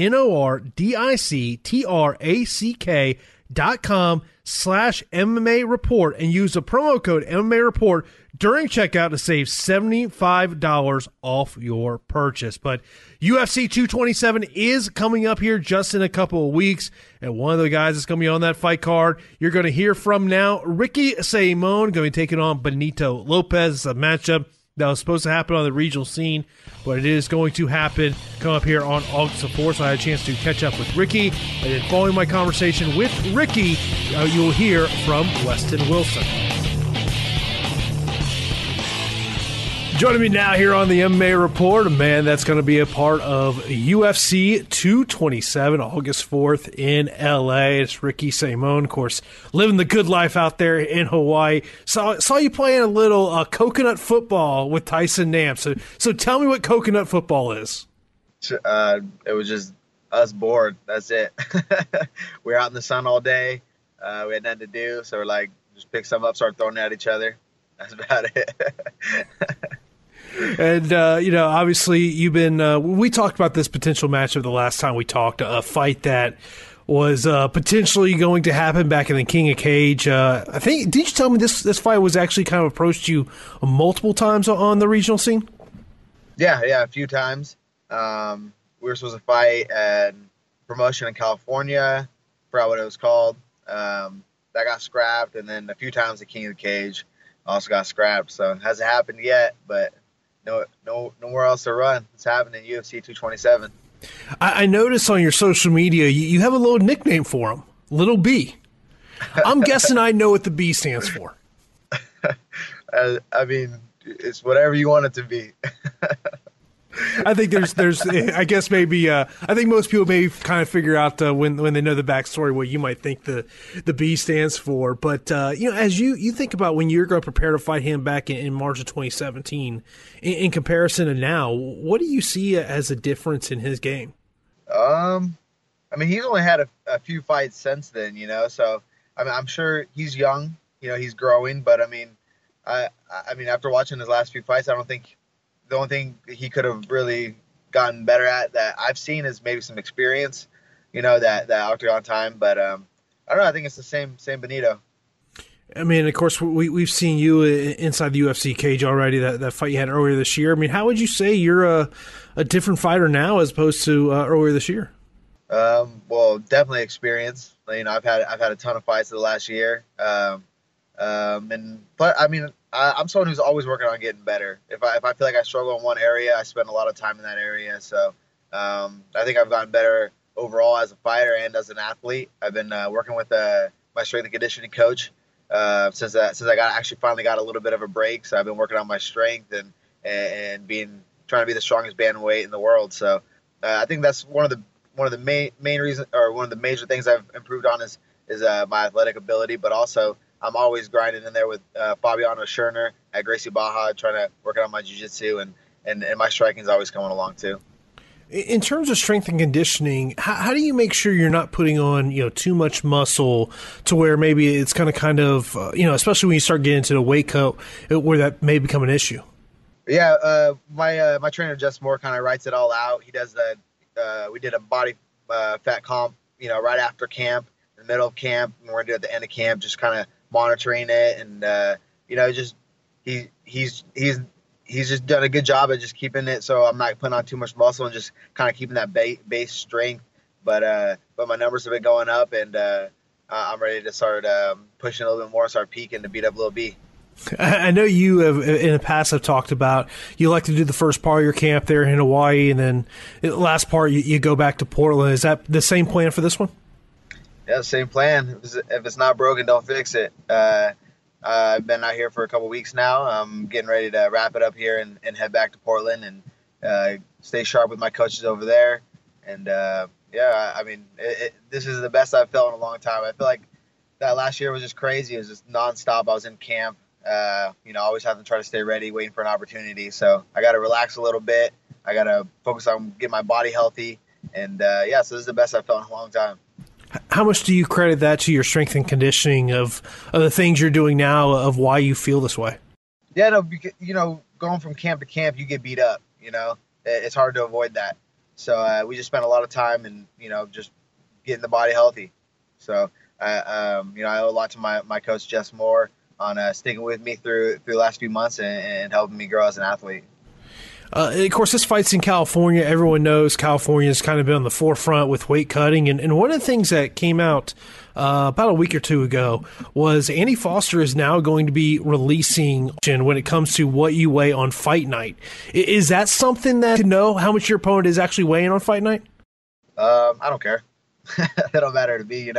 NordicTrack.com/MMA Report and use the promo code MMA Report during checkout to save $75 off your purchase. But UFC 227 is coming up here just in a couple of weeks, and one of the guys that's going to be on that fight card you're going to hear from now, Ricky Simón, going to be taking on Benito Lopez, a matchup that was supposed to happen on the regional scene, but it is going to happen come up here on August the 4th. So I had a chance to catch up with Ricky, and then following my conversation with Ricky, you'll hear from Weston Wilson. Joining me now here on the MMA Report, a man that's going to be a part of UFC 227, August 4th in LA. It's Ricky Simón, of course, living the good life out there in Hawaii. Saw you playing a little coconut football with Tyson Nam. So tell me what coconut football is. It was just us bored. That's it. We were out in the sun all day. We had nothing to do, so we're like, just pick some up, start throwing it at each other. That's about it. And, obviously you've been we talked about this potential matchup the last time we talked, a fight that was potentially going to happen back in the King of Cage. I think, did you tell me this fight was actually kind of approached you multiple times on the regional scene? Yeah, a few times. We were supposed to fight at promotion in California, forgot what it was called. That got scrapped, and then a few times the King of the Cage also got scrapped. So it hasn't happened yet, but nowhere else to run. It's happening in UFC 227. I noticed on your social media you have a little nickname for him, Little B. I'm guessing I know what the B stands for. I mean, it's whatever you want it to be. I think there's I guess maybe I think most people may kind of figure out when they know the backstory what you might think the B stands for. But as you think about when you're going to prepare to fight him back in March of 2017, in comparison to now, what do you see as a difference in his game? I mean, he's only had a few fights since then, So I mean, I'm sure he's young, he's growing. But I mean, I mean, after watching his last few fights, I don't think. The only thing he could have really gotten better at that I've seen is maybe some experience, that octagon time. But I don't know. I think it's the same Benito. I mean, of course, we've seen you inside the UFC cage already. That fight you had earlier this year. I mean, how would you say you're a different fighter now as opposed to earlier this year? Well, definitely experience. I've had a ton of fights the last year. But I mean. I'm someone who's always working on getting better. If I feel like I struggle in one area, I spend a lot of time in that area. So I think I've gotten better overall as a fighter and as an athlete. I've been working with my strength and conditioning coach since I finally got a little bit of a break. So I've been working on my strength and trying to be the strongest bantamweight in the world. So I think that's one of the main reasons, or one of the major things I've improved on is my athletic ability, but also I'm always grinding in there with Fabiano Scherner at Gracie Barra, trying to work on my jiu-jitsu, and my striking is always coming along too. In terms of strength and conditioning, how do you make sure you're not putting on too much muscle to where maybe it's kind of especially when you start getting into the weight cut where that may become an issue? Yeah, my trainer Jess Moore kind of writes it all out. He does that. We did a body fat comp, right after camp, in the middle of camp, and we're gonna do it at the end of camp, just kind of monitoring it, and he's just done a good job at just keeping it so I'm not putting on too much muscle and just kind of keeping that base strength. But my numbers have been going up, and I'm ready to start pushing a little bit more, start peaking to beat up Lil B. I know you have in the past have talked about you like to do the first part of your camp there in Hawaii, and then the last part you go back to Portland. Is that the same plan for this one? Yeah, same plan. If it's not broken, don't fix it. I've been out here for a couple weeks now. I'm getting ready to wrap it up here and head back to Portland and stay sharp with my coaches over there. And I mean, this is the best I've felt in a long time. I feel like that last year was just crazy. It was just nonstop. I was in camp. Always having to try to stay ready, waiting for an opportunity. So I got to relax a little bit. I got to focus on getting my body healthy. And, so this is the best I've felt in a long time. How much do you credit that to your strength and conditioning of the things you're doing now, of why you feel this way? Yeah, no, because, going from camp to camp, you get beat up, It's hard to avoid that. So we just spent a lot of time and, just getting the body healthy. So, I owe a lot to my coach, Jess Moore, on sticking with me through the last few months and helping me grow as an athlete. Of course, this fight's in California. Everyone knows California's kind of been on the forefront with weight cutting. And one of the things that came out about a week or two ago was Andy Foster is now going to be releasing when it comes to what you weigh on fight night. Is that something that you know how much your opponent is actually weighing on fight night? I don't care. That don't matter to me,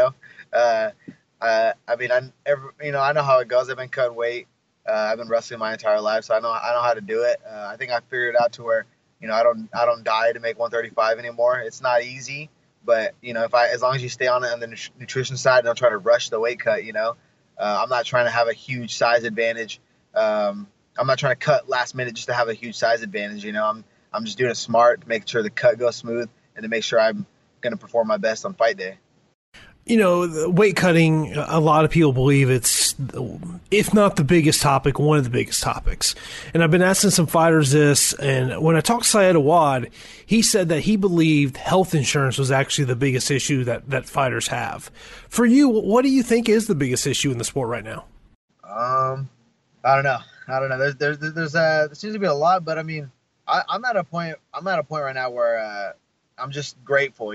I know how it goes. I've been cutting weight. I've been wrestling my entire life, so I know how to do it. I think I figured it out to where, I don't die to make 135 anymore. It's not easy, but as long as you stay on the nutrition side, don't try to rush the weight cut. I'm not trying to have a huge size advantage. I'm not trying to cut last minute just to have a huge size advantage. I'm just doing it smart to make sure the cut goes smooth and to make sure I'm going to perform my best on fight day. The weight cutting, a lot of people believe it's, if not the biggest topic, one of the biggest topics. And I've been asking some fighters this, and when I talked to Syed Awad, he said that he believed health insurance was actually the biggest issue that fighters have. For you, what do you think is the biggest issue in the sport right now? I don't know. There seems to be a lot, but I mean, I'm at a point right now where I'm just grateful.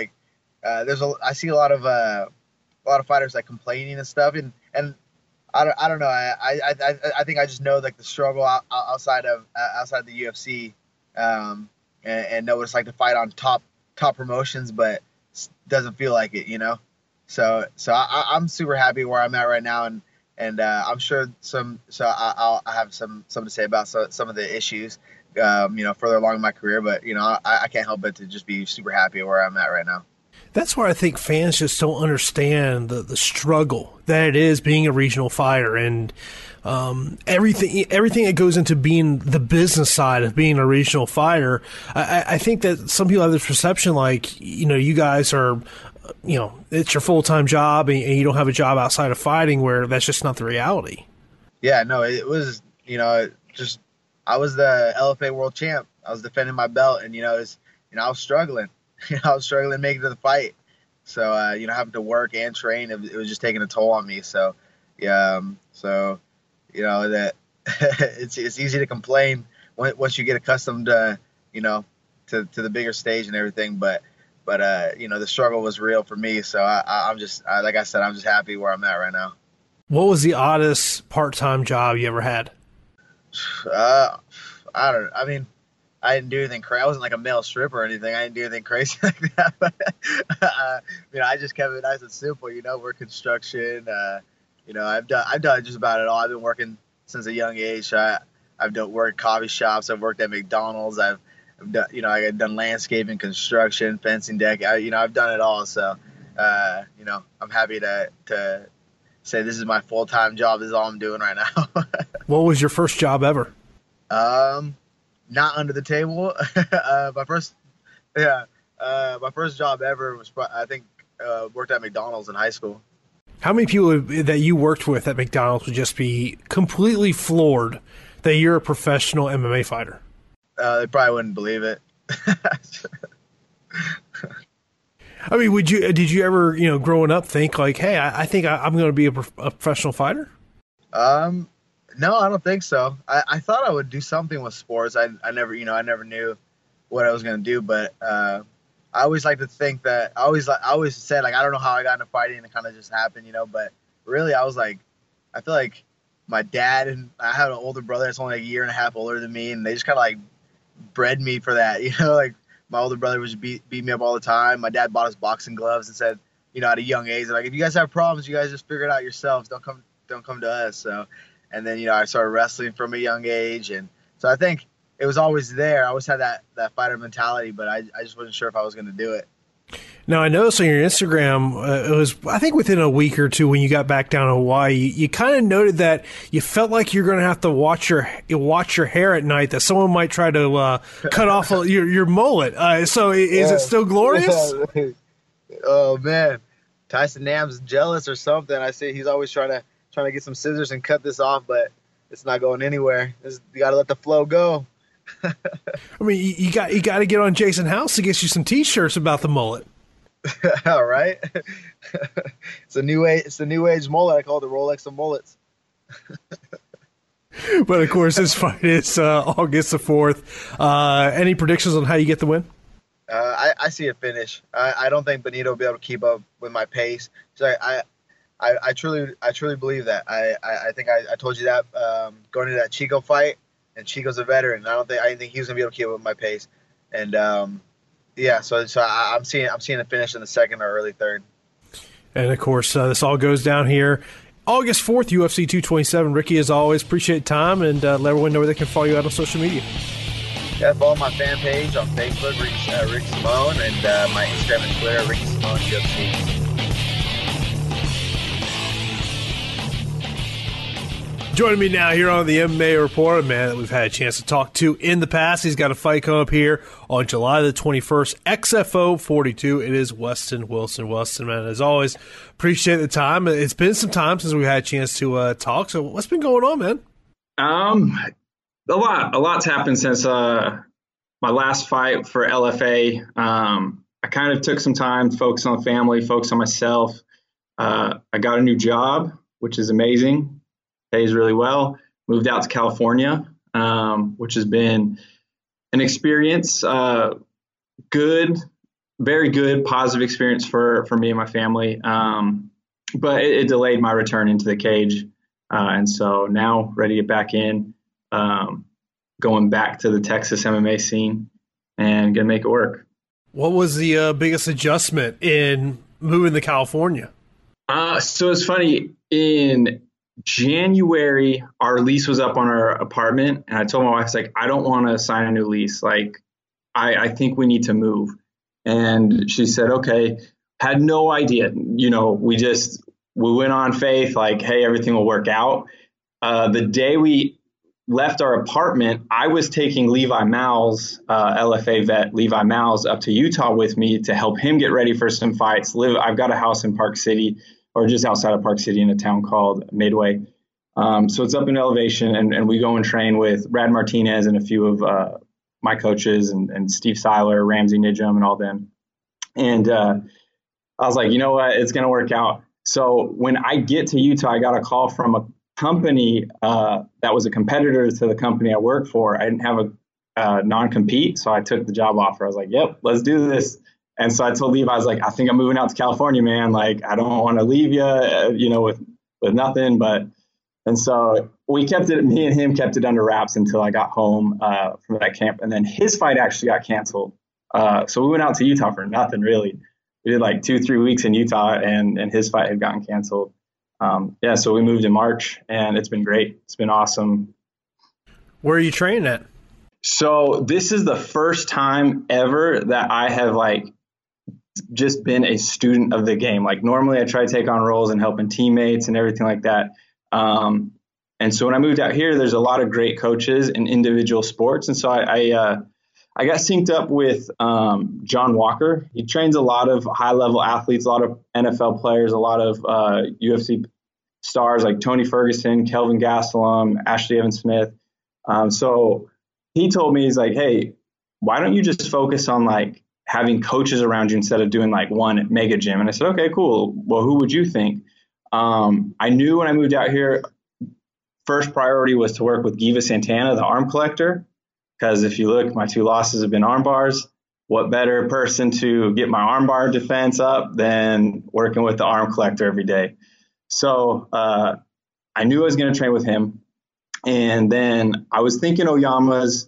I see a lot of fighters like complaining and stuff, and I don't know. I think I just know like the struggle outside the UFC, and know what it's like to fight on top promotions, but doesn't feel like it, So I'm super happy where I'm at right now, and I'm sure I'll have something to say about some of the issues, further along in my career, but I can't help but to just be super happy where I'm at right now. That's where I think fans just don't understand the struggle that it is being a regional fighter, and everything that goes into being the business side of being a regional fighter. I think that some people have this perception like, you guys are, it's your full-time job and you don't have a job outside of fighting, where that's just not the reality. Yeah, no, it was, I was the LFA world champ. I was defending my belt, and, I was struggling. I was struggling to make it to the fight. So, having to work and train, it was just taking a toll on me. So, yeah, that it's easy to complain once you get accustomed to, to the bigger stage and everything. But the struggle was real for me. So I'm just, like I said, I'm just happy where I'm at right now. What was the oddest part-time job you ever had? I didn't do anything crazy. I wasn't like a male stripper or anything. I didn't do anything crazy like that. But, I just kept it nice and simple. Work construction. I've done just about it all. I've been working since a young age. I've worked coffee shops. I've worked at McDonald's. I've done, I've done landscaping, construction, fencing deck. I've done it all. So, I'm happy to say this is my full-time job. This is all I'm doing right now. What was your first job ever? Not under the table. My first job ever was, I think, worked at McDonald's in high school. How many people that you worked with at McDonald's would just be completely floored that you're a professional MMA fighter? They probably wouldn't believe it. I mean, did you ever, growing up think like, hey, I think I'm going to be a professional fighter? No, I don't think so. I thought I would do something with sports. I never knew what I was going to do, but I always like to think that I always said, like, I don't know how I got into fighting, and it kind of just happened, but really I was like, I feel like my dad, and I had an older brother that's only like a year and a half older than me, and they just kind of like bred me for that, like my older brother would just beat me up all the time. My dad bought us boxing gloves and said, at a young age, like, if you guys have problems, you guys just figure it out yourselves. Don't come to us. So, and then, I started wrestling from a young age. And so I think it was always there. I always had that fighter mentality, but I just wasn't sure if I was going to do it. Now, I noticed on your Instagram, it was, I think, within a week or two when you got back down to Hawaii, you kind of noted that you felt like you're going to have to watch your hair at night, that someone might try to cut off your mullet. So is it still glorious? Yeah. Oh, man. Tyson Nam's jealous or something. I see he's always trying to get some scissors and cut this off, but it's not going anywhere. You got to let the flow go. I mean, you got to get on Jason House to get you some T-shirts about the mullet. All right. It's a new age mullet. I call it the Rolex of mullets. But of course, this fight is August the 4th. Any predictions on how you get the win? I see a finish. I don't think Benito will be able to keep up with my pace. So I truly believe that. I think I told you that going into that Chico fight, and Chico's a veteran. I didn't think he was gonna be able to keep up with my pace, and yeah. So I'm seeing a finish in the second or early third. And of course, this all goes down here August 4th, UFC 227. Ricky, as always, appreciate time, and let everyone know where they can follow you out on social media. Yeah, follow my fan page on Facebook, Rick Simone, and my Instagram and Twitter, Ricky Simone UFC. Joining me now here on the MMA Report, a man that we've had a chance to talk to in the past. He's got a fight coming up here on July the 21st, XFO 42. It is Weston Wilson. Weston, man, as always, appreciate the time. It's been some time since we had a chance to talk. So what's been going on, man? A lot's happened since my last fight for LFA. I kind of took some time to focus on family, focus on myself. I got a new job, which is amazing. Pays really well. Moved out to California, which has been an experience. Good, very good, positive experience for me and my family. But it delayed my return into the cage. And so now ready to get back in, going back to the Texas MMA scene and gonna make it work. What was the biggest adjustment in moving to California? So it's funny, in January, our lease was up on our apartment, and I told my wife, like, I don't want to sign a new lease. Like, I think we need to move. And she said, okay. Had no idea. You know, we went on faith, like, hey, everything will work out. The day we left our apartment, I was taking Levi Miles, LFA vet Levi Miles, up to Utah with me to help him get ready for some fights. I've got a house in Park City, or just outside of Park City in a town called Midway. So it's up in elevation, and we go and train with Brad Martinez and a few of my coaches and Steve Seiler, Ramsey Nijum, and all them. And I was like, you know what, it's going to work out. So when I get to Utah, I got a call from a company that was a competitor to the company I work for. I didn't have a non-compete, so I took the job offer. I was like, yep, let's do this. And so I told Levi, I was like, I think I'm moving out to California, man. Like, I don't want to leave you, with nothing. And so me and him kept it under wraps until I got home from that camp. And then his fight actually got canceled. So we went out to Utah for nothing, really. We did like 2-3 weeks in Utah, and his fight had gotten canceled. So we moved in March, and it's been great. It's been awesome. Where are you training at? So this is the first time ever that I have just been a student of the game. Like, normally I try to take on roles and helping teammates and everything like that. And so when I moved out here, there's a lot of great coaches in individual sports. And so I got synced up with John Walker. He trains a lot of high-level athletes, a lot of NFL players, a lot of UFC stars like Tony Ferguson, Kelvin Gastelum, Ashley Evans-Smith. So he told me, he's like, hey, why don't you just focus on having coaches around you instead of doing one mega gym? And I said, okay, cool. Well, who would you think? I knew when I moved out here, first priority was to work with Giva Santana, the arm collector, because if you look, my 2 losses have been arm bars. What better person to get my arm bar defense up than working with the arm collector every day? So I knew I was going to train with him. And then I was thinking Oyama's.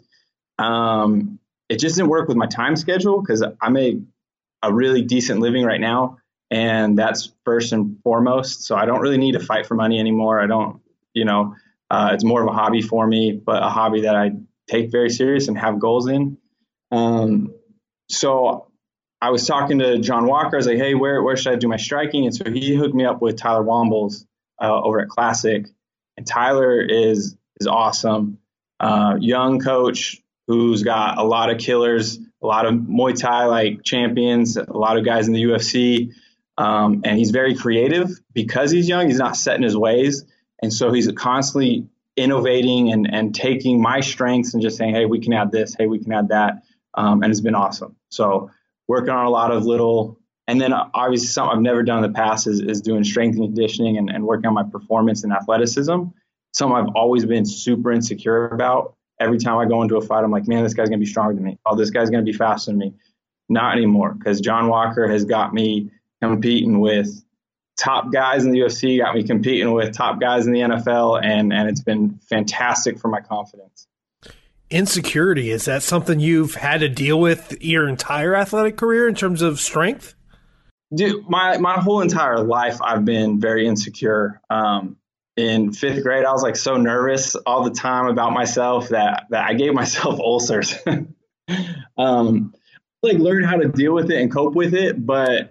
It just didn't work with my time schedule because I make a really decent living right now, and that's first and foremost. So I don't really need to fight for money anymore. I don't, it's more of a hobby for me, but a hobby that I take very serious and have goals in. So I was talking to John Walker. I was like, hey, where should I do my striking? And so he hooked me up with Tyler Wombles over at Classic. And Tyler is awesome. Young coach who's got a lot of killers, a lot of Muay Thai like champions, a lot of guys in the UFC. And he's very creative because he's young. He's not set in his ways. And so he's constantly innovating and taking my strengths and just saying, hey, we can add this. Hey, we can add that. And it's been awesome. So working on a lot of little, and then obviously something I've never done in the past is doing strength and conditioning and working on my performance and athleticism. Something I've always been super insecure about. Every time I go into a fight, I'm like, man, this guy's going to be stronger than me. Oh, this guy's going to be faster than me. Not anymore, because John Walker has got me competing with top guys in the UFC, got me competing with top guys in the NFL, and it's been fantastic for my confidence. Insecurity, is that something you've had to deal with your entire athletic career in terms of strength? Dude, my whole entire life, I've been very insecure. In fifth grade, I was like so nervous all the time about myself that I gave myself ulcers. Like learned how to deal with it and cope with it. But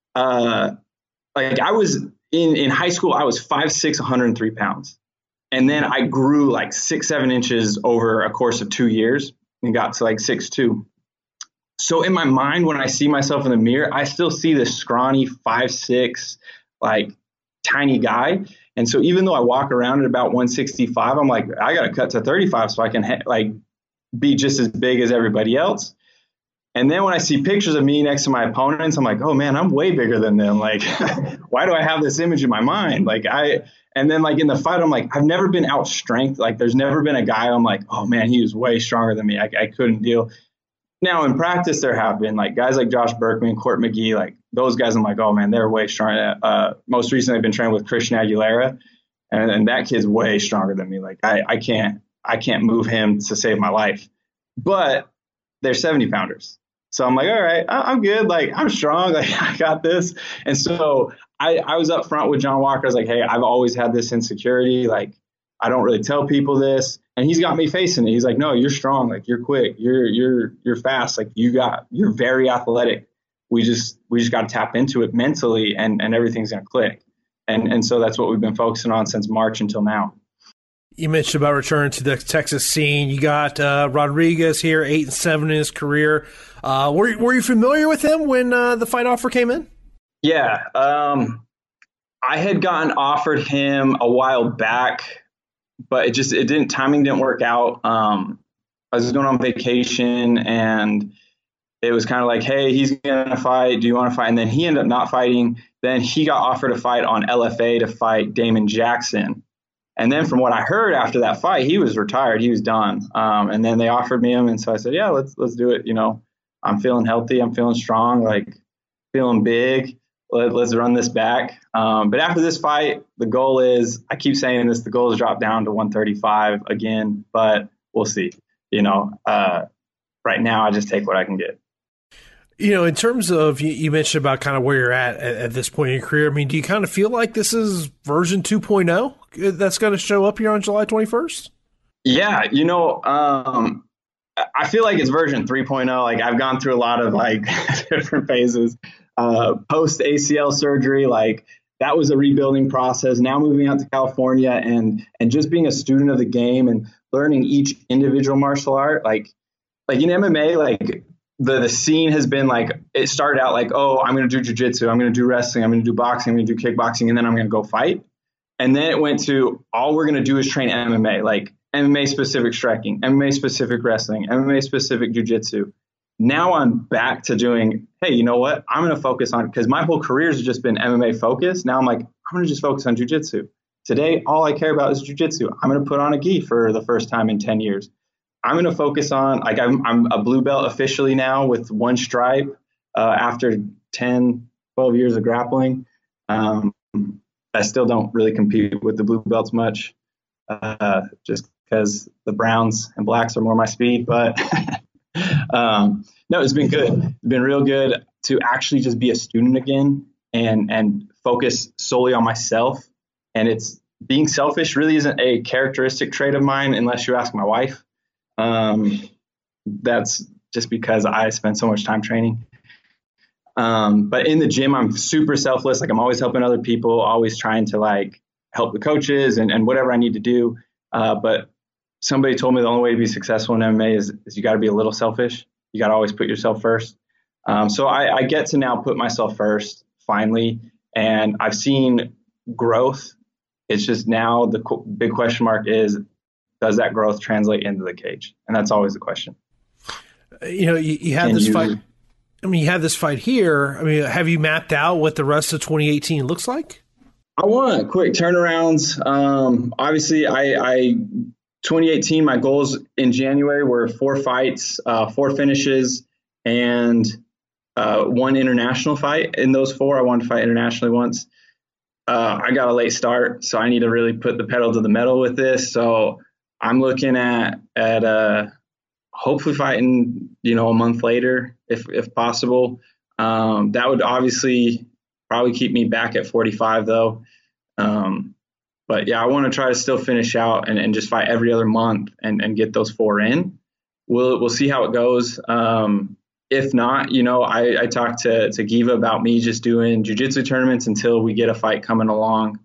like I was in high school, I was 5'6", 103 pounds. And then I grew like 6-7 inches over a course of 2 years and got to like 6'2". So in my mind, when I see myself in the mirror, I still see this scrawny 5'6", like tiny guy. And so even though I walk around at about 165, I'm like, I got to cut to 35 so I can like be just as big as everybody else. And then when I see pictures of me next to my opponents, I'm like, oh man, I'm way bigger than them. Like, why do I have this image in my mind? And then like in the fight, I'm like, I've never been out strength. Like there's never been a guy I'm like, oh man, he was way stronger than me. I couldn't deal. Now in practice, there have been like guys like Josh Berkman, Court McGee, like those guys. I'm like, oh man, they're way stronger. Most recently, I've been training with Christian Aguilera, and that kid's way stronger than me. Like I can't move him to save my life. But they're 70 pounders. So I'm like, all right, I'm good. Like I'm strong. Like I got this. And so I was up front with John Walker. I was like, hey, I've always had this insecurity. Like I don't really tell people this. And he's got me facing it. He's like, no, you're strong. Like you're quick. You're fast. Like you're very athletic. We just got to tap into it mentally and everything's going to click. And so that's what we've been focusing on since March until now. You mentioned about returning to the Texas scene. You got Rodriguez here, 8-7 in his career. Were you familiar with him when the fight offer came in? Yeah. I had gotten offered him a while back, but timing didn't work out. I was going on vacation and it was kind of like, hey, he's going to fight. Do you want to fight? And then he ended up not fighting. Then he got offered a fight on LFA to fight Damon Jackson. And then from what I heard after that fight, he was retired. He was done. And then they offered me him. And so I said, yeah, let's do it. You know, I'm feeling healthy. I'm feeling strong, like feeling big. Let's run this back. But after this fight, the goal is, I keep saying this, the goal is drop down to 135 again, but we'll see. You know, right now I just take what I can get. You know, in terms of, you mentioned about kind of where you're at this point in your career. I mean, do you kind of feel like this is version 2.0 that's going to show up here on July 21st? Yeah, you know, I feel like it's version 3.0. Like I've gone through a lot of like different phases. Post ACL surgery, like that was a rebuilding process. Now moving out to California and just being a student of the game and learning each individual martial art, like in MMA, like the scene has been like, it started out like, oh, I'm going to do jiu-jitsu, I'm going to do wrestling, I'm going to do boxing, I'm going to do kickboxing, and then I'm going to go fight. And then it went to, all we're going to do is train MMA, like MMA specific striking, MMA specific wrestling, MMA specific jiu-jitsu. Now I'm back to doing, hey, you know what? I'm going to focus on, because my whole career has just been MMA focused. Now I'm like, I'm going to just focus on jiu-jitsu. Today, all I care about is jiu-jitsu. I'm going to put on a gi for the first time in 10 years. I'm going to focus on, like, I'm a blue belt officially now with one stripe after 10, 12 years of grappling. I still don't really compete with the blue belts much, just because the browns and blacks are more my speed. But no, it's been good. It's been real good to actually just be a student again and focus solely on myself. And it's, being selfish really isn't a characteristic trait of mine unless you ask my wife. That's just because I spend so much time training. But in the gym, I'm super selfless. Like I'm always helping other people, always trying to like help the coaches and whatever I need to do. But somebody told me the only way to be successful in MMA is you got to be a little selfish. You got to always put yourself first. So I get to now put myself first finally, and I've seen growth. It's just now the big question mark is, does that growth translate into the cage? And that's always the question. You had this fight. I mean, you have this fight here. I mean, have you mapped out what the rest of 2018 looks like? I want quick turnarounds. Obviously, 2018, my goals in January were 4 fights, 4 finishes, and 1 international fight. In those 4, I wanted to fight internationally once. I got a late start, so I need to really put the pedal to the metal with this. So I'm looking at hopefully fighting, a month later, if possible. That would obviously probably keep me back at 45 though. But yeah, I want to try to still finish out and just fight every other month and get those 4 in. We'll see how it goes. If not, I talked to Giva about me just doing jiu-jitsu tournaments until we get a fight coming along.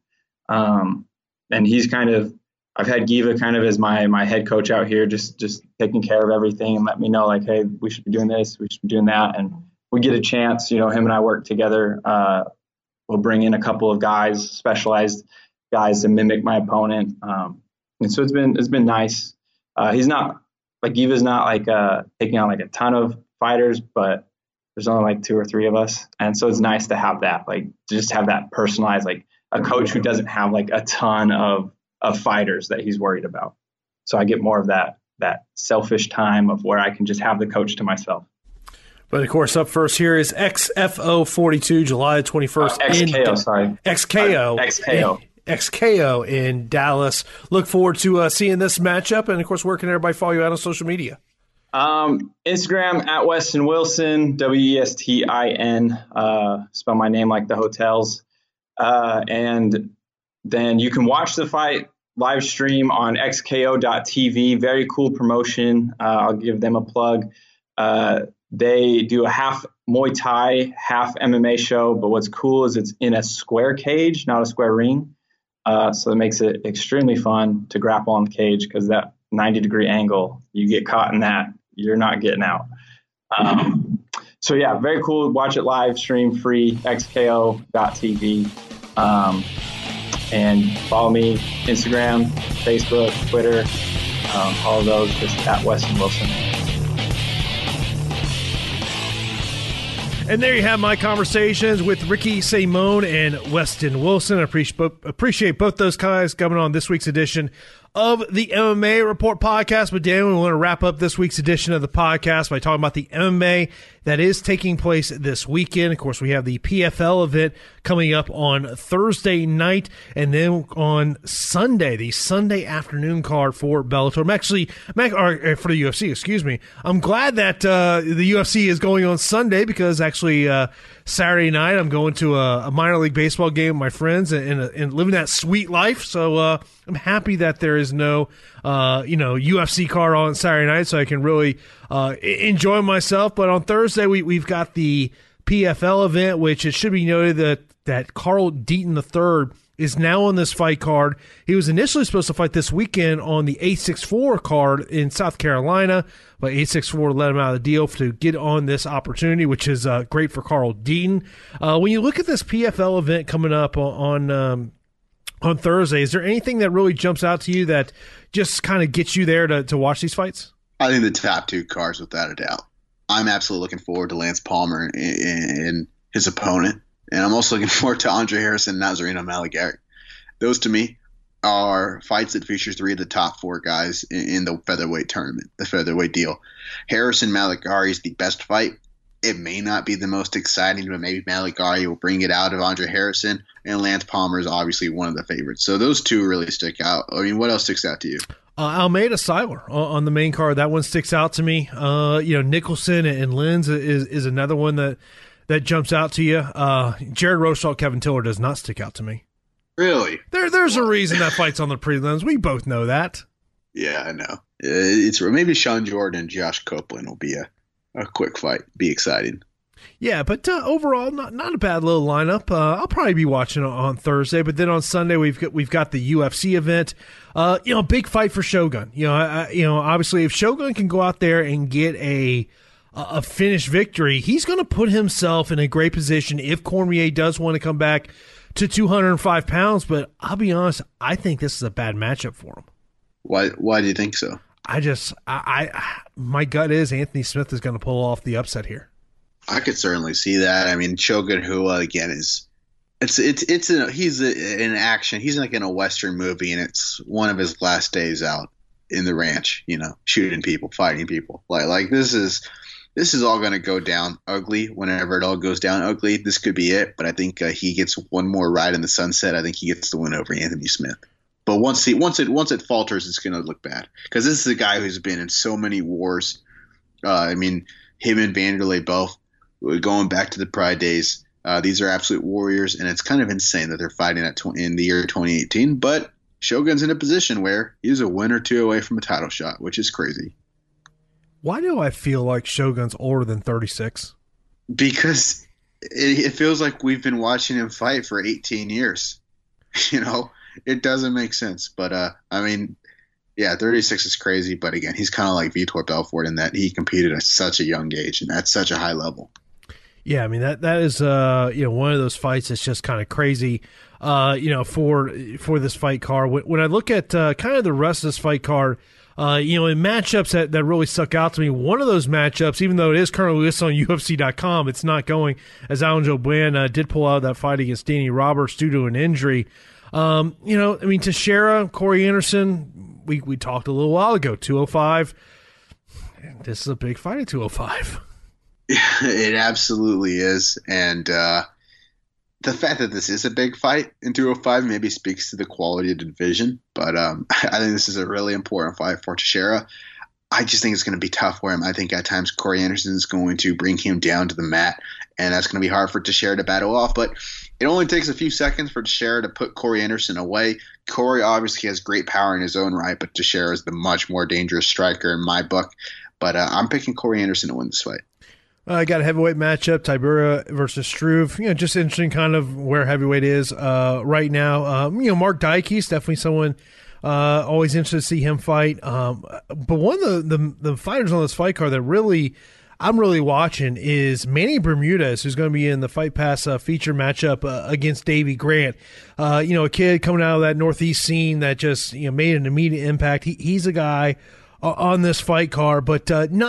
And he's I've had Giva kind of as my head coach out here, just taking care of everything and let me know like, hey, we should be doing this, we should be doing that. And we get a chance, him and I work together. We'll bring in a couple of guys, specialized guys to mimic my opponent. And so it's been nice. He's not like Giva's not like taking on like a ton of fighters, but there's only like 2 or 3 of us. And so it's nice to have that, like to just have that personalized, like a coach who doesn't have like a ton of fighters that he's worried about. So I get more of that selfish time of where I can just have the coach to myself. But of course, up first here is XFO 42, July 21st. XKO in Dallas. Look forward to seeing this matchup. And of course, where can everybody follow you out on social media? Instagram at Westin Wilson, WESTIN, spell my name like the hotels. And then you can watch the fight live stream on xko.tv. Very cool promotion. I'll give them a plug. They do a half Muay Thai, half MMA show, but what's cool is it's in a square cage, not a square ring. So it makes it extremely fun to grapple on the cage because that 90-degree angle, you get caught in that, you're not getting out. So yeah, very cool. Watch it live stream free, xko.tv. And follow me, Instagram, Facebook, Twitter, all of those, just at Westin Wilson. And there you have my conversations with Ricky Simone and Westin Wilson. I appreciate both those guys coming on this week's edition of the MMA Report podcast. But Dan, we want to wrap up this week's edition of the podcast by talking about the MMA that is taking place this weekend. Of course, we have the PFL event coming up on Thursday night, and then on Sunday, the Sunday afternoon card for Bellator. For the UFC, excuse me. I'm glad that the UFC is going on Sunday because actually Saturday night I'm going to a minor league baseball game with my friends and living that sweet life. So I'm happy that there is no UFC card on Saturday night, so I can really enjoy myself. But on Thursday we've got the PFL event, which it should be noted that Carl Deaton III is now on this fight card. He was initially supposed to fight this weekend on the 864 card in South Carolina, but 864 let him out of the deal to get on this opportunity, which is great for Carl Deaton. When you look at this PFL event coming up on Thursday, is there anything that really jumps out to you that just kind of gets you there to watch these fights? I think the top 2 cards, without a doubt. I'm absolutely looking forward to Lance Palmer and his opponent. And I'm also looking forward to Andre Harrison and Nazareno Malagari. Those, to me, are fights that feature 3 of the top 4 guys in the featherweight tournament, the featherweight deal. Harrison Malagari is the best fight. It may not be the most exciting, but maybe Malagari will bring it out of Andre Harrison. And Lance Palmer is obviously one of the favorites. So those 2 really stick out. I mean, what else sticks out to you? Almeida Siler on the main card. That one sticks out to me. Nicholson and Lenz is another one that jumps out to you. Jared Rosholt, Kevin Tiller does not stick out to me. Really? There's a reason that fight's on the prelims. We both know that. Yeah, I know. It's maybe Sean Jordan and Josh Copeland will be a quick fight. Be exciting. Yeah, but overall, not a bad little lineup. I'll probably be watching on Thursday, but then on Sunday we've got the UFC event. Big fight for Shogun. Obviously, if Shogun can go out there and get a finished victory, he's going to put himself in a great position if Cormier does want to come back to 205 pounds. But I'll be honest, I think this is a bad matchup for him. Why do you think so? My gut is Anthony Smith is going to pull off the upset here. I could certainly see that. I mean, Shogun Rua again he's in action. He's like in a Western movie, and it's one of his last days out in the ranch. Shooting people, fighting people. Like this is all going to go down ugly. Whenever it all goes down ugly, this could be it. But I think he gets one more ride in the sunset. I think he gets the win over Anthony Smith. But once it falters, it's going to look bad because this is a guy who's been in so many wars. Him and Vanderlei both. Going back to the Pride days, these are absolute warriors, and it's kind of insane that they're fighting in the year 2018. But Shogun's in a position where he's a win or two away from a title shot, which is crazy. Why do I feel like Shogun's older than 36? Because it feels like we've been watching him fight for 18 years. It doesn't make sense. But, 36 is crazy. But, again, he's kind of like Vitor Belfort in that he competed at such a young age and at such a high level. Yeah, I mean that is one of those fights that's just kind of crazy, for this fight card. When I look at kind of the rest of this fight card, in matchups that really stuck out to me, one of those matchups, even though it is currently listed on UFC.com, it's not going as Alan Jouban did pull out of that fight against Danny Roberts due to an injury. Teixeira, Corey Anderson, we talked a little while ago, 205. This is a big fight at 205. It absolutely is. And the fact that this is a big fight in 205 maybe speaks to the quality of the division. But I think this is a really important fight for Teixeira. I just think it's going to be tough for him. I think at times Corey Anderson is going to bring him down to the mat, and that's going to be hard for Teixeira to battle off. But it only takes a few seconds for Teixeira to put Corey Anderson away. Corey obviously has great power in his own right, but Teixeira is the much more dangerous striker in my book. But I'm picking Corey Anderson to win this fight. I got a heavyweight matchup, Tybura versus Struve. Just interesting kind of where heavyweight is right now. Mark Diakis, definitely someone always interested to see him fight. But one of the fighters on this fight card that I'm really watching is Manny Bermudez, who's going to be in the Fight Pass feature matchup against Davey Grant. A kid coming out of that Northeast scene that just made an immediate impact. He's a guy on this fight card, but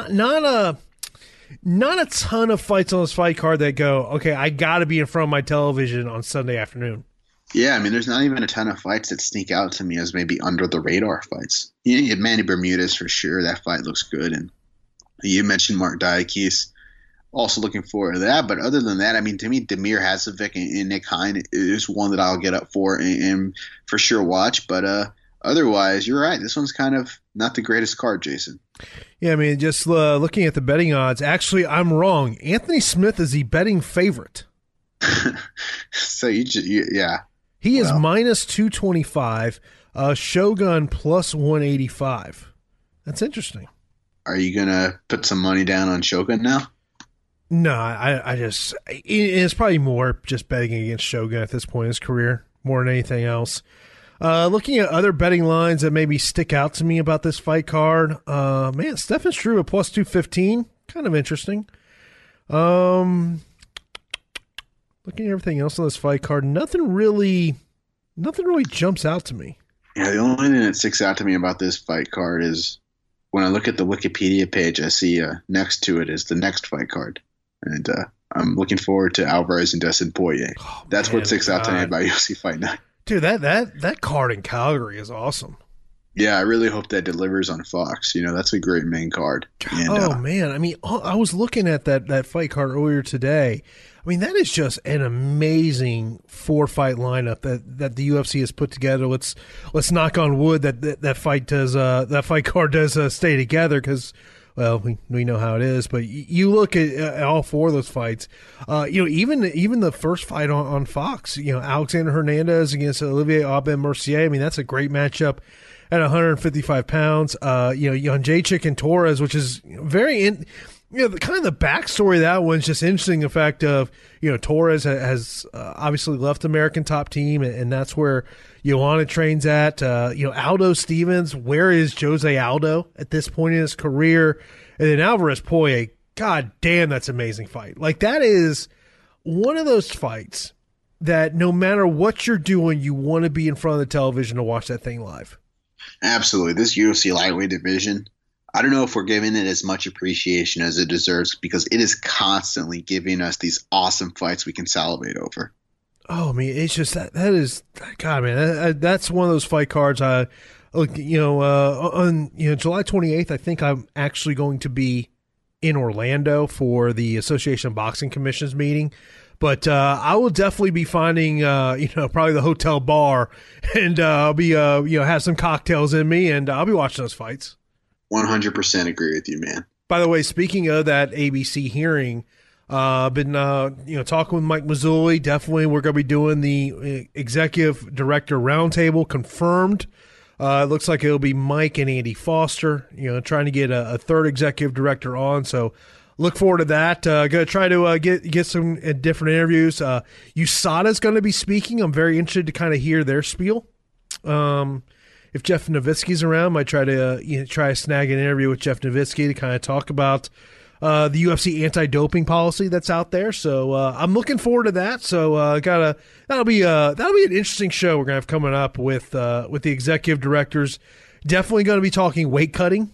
not a ton of fights on this fight card that go, okay, I got to be in front of my television on Sunday afternoon. Yeah, there's not even a ton of fights that sneak out to me as maybe under the radar fights. You had Manny Bermudez for sure. That fight looks good. And you mentioned Mark Diakis. Also looking forward to that. But other than that, to me, Damir Hadzovic and Nick Hein is one that I'll get up for and for sure watch. But otherwise, you're right. This one's kind of not the greatest card, Jason. Yeah, just looking at the betting odds, actually, I'm wrong. Anthony Smith is the betting favorite. So yeah. He is minus 225, Shogun plus 185. That's interesting. Are you going to put some money down on Shogun now? No, it's probably more just betting against Shogun at this point in his career, more than anything else. Looking at other betting lines that maybe stick out to me about this fight card, Stefan Struve at plus 215, kind of interesting. Looking at everything else on this fight card, nothing really jumps out to me. Yeah, the only thing that sticks out to me about this fight card is when I look at the Wikipedia page, I see next to it is the next fight card. And I'm looking forward to Alvarez and Dustin Poirier. Oh, that's what sticks out to me about UFC Fight Night. Dude, that card in Calgary is awesome. Yeah, I really hope that delivers on Fox. That's a great main card. And, man. I was looking at that fight card earlier today. That is just an amazing 4-fight lineup that the UFC has put together. Let's knock on wood that fight card does stay together because, well, we know how it is. But you look at all 4 of those fights. Even the first fight on Fox. Alexander Hernandez against Olivier Aubin-Mercier. That's a great matchup at 155 pounds. Jędrzejczyk and Torres, which is the backstory of that one's just interesting. The fact of, Torres has obviously left American Top Team, and that's where Joanna trains at. Aldo Stevens, where is Jose Aldo at this point in his career? And then Alvarez Poirier, god damn, that's an amazing fight. Like, that is one of those fights that no matter what you're doing, you want to be in front of the television to watch that thing live. Absolutely. This UFC lightweight division, I don't know if we're giving it as much appreciation as it deserves, because it is constantly giving us these awesome fights we can salivate over. Oh, I mean, it's just that is, God, man, that's one of those fight cards. On July 28th, I think I'm actually going to be in Orlando for the Association of Boxing Commissions meeting. But I will definitely be finding, probably the hotel bar, and I'll be, have some cocktails in me, and I'll be watching those fights. 100% agree with you, man. By the way, speaking of that ABC hearing, I've been talking with Mike Mazzulli. Definitely, we're going to be doing the executive director roundtable. Confirmed. It looks like it'll be Mike and Andy Foster. Trying to get a third executive director on. So look forward to that. Going to try to get some different interviews. USADA's going to be speaking. I'm very interested to kind of hear their spiel. If Jeff Nowitzki's around, might try to snag an interview with Jeff Nowitzki to kind of talk about the UFC anti-doping policy that's out there. So I'm looking forward to that. So that'll be an interesting show we're gonna have coming up with the executive directors. Definitely going to be talking weight cutting.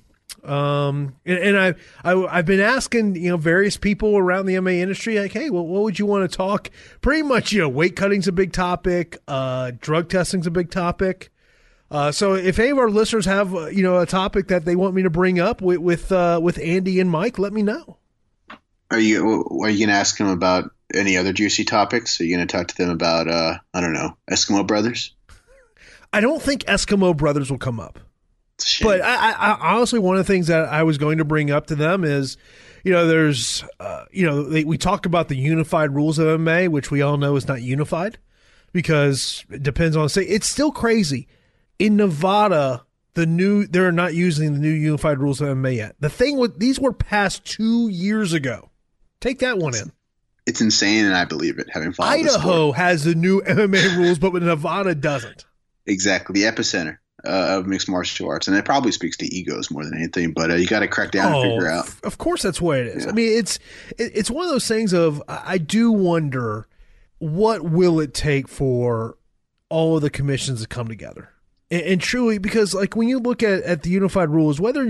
And I've been asking various people around the MMA industry, like, hey, well, what would you want to talk? Pretty much, weight cutting's a big topic. Drug testing's a big topic. So if any of our listeners have, a topic that they want me to bring up with Andy and Mike, let me know. Are you going to ask them about any other juicy topics? Are you going to talk to them about, Eskimo Brothers? I don't think Eskimo Brothers will come up. But I honestly, one of the things that I was going to bring up to them is, there's, we talked about the unified rules of MMA, which we all know is not unified because it depends on the state. It's still crazy. In Nevada, they're not using the new unified rules of MMA yet. The thing these were passed 2 years ago. Take that one in. It's insane, and I believe it, having followed Idaho has the new MMA rules, but Nevada doesn't. Exactly. The epicenter of mixed martial arts. And it probably speaks to egos more than anything, but you got to crack down and figure out. Of course that's what it is. Yeah. I mean, it's one of those things of, I do wonder, what will it take for all of the commissions to come together? And truly, because like when you look at the unified rules, whatever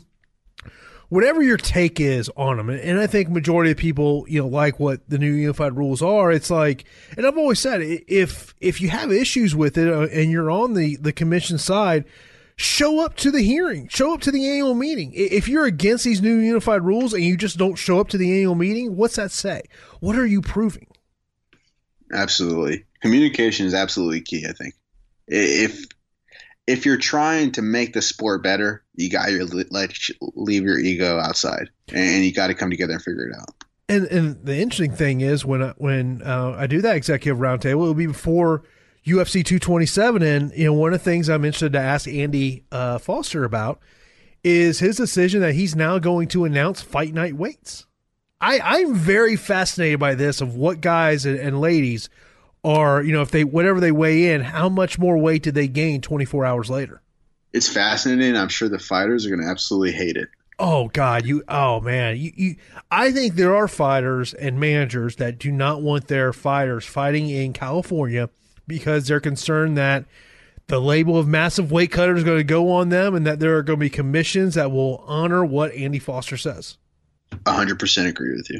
your take is on them, and I think majority of people, like what the new unified rules are, it's like, and I've always said, if you have issues with it and you're on the commission side, show up to the hearing, show up to the annual meeting. If you're against these new unified rules and you just don't show up to the annual meeting, what's that say? What are you proving? Absolutely. Communication is absolutely key, I think. If you're trying to make the sport better, you got to leave your ego outside, and you got to come together and figure it out. And the interesting thing is when I do that executive roundtable, it will be before UFC 227, and one of the things I'm interested to ask Andy Foster about is his decision that he's now going to announce fight night weights. I'm very fascinated by this, of what guys and ladies are, if whatever they weigh in, how much more weight did they gain 24 hours later? It's fascinating. I'm sure the fighters are going to absolutely hate it. Oh God, I think there are fighters and managers that do not want their fighters fighting in California because they're concerned that the label of massive weight cutter is going to go on them, and that there are going to be commissions that will honor what Andy Foster says. 100% agree with you.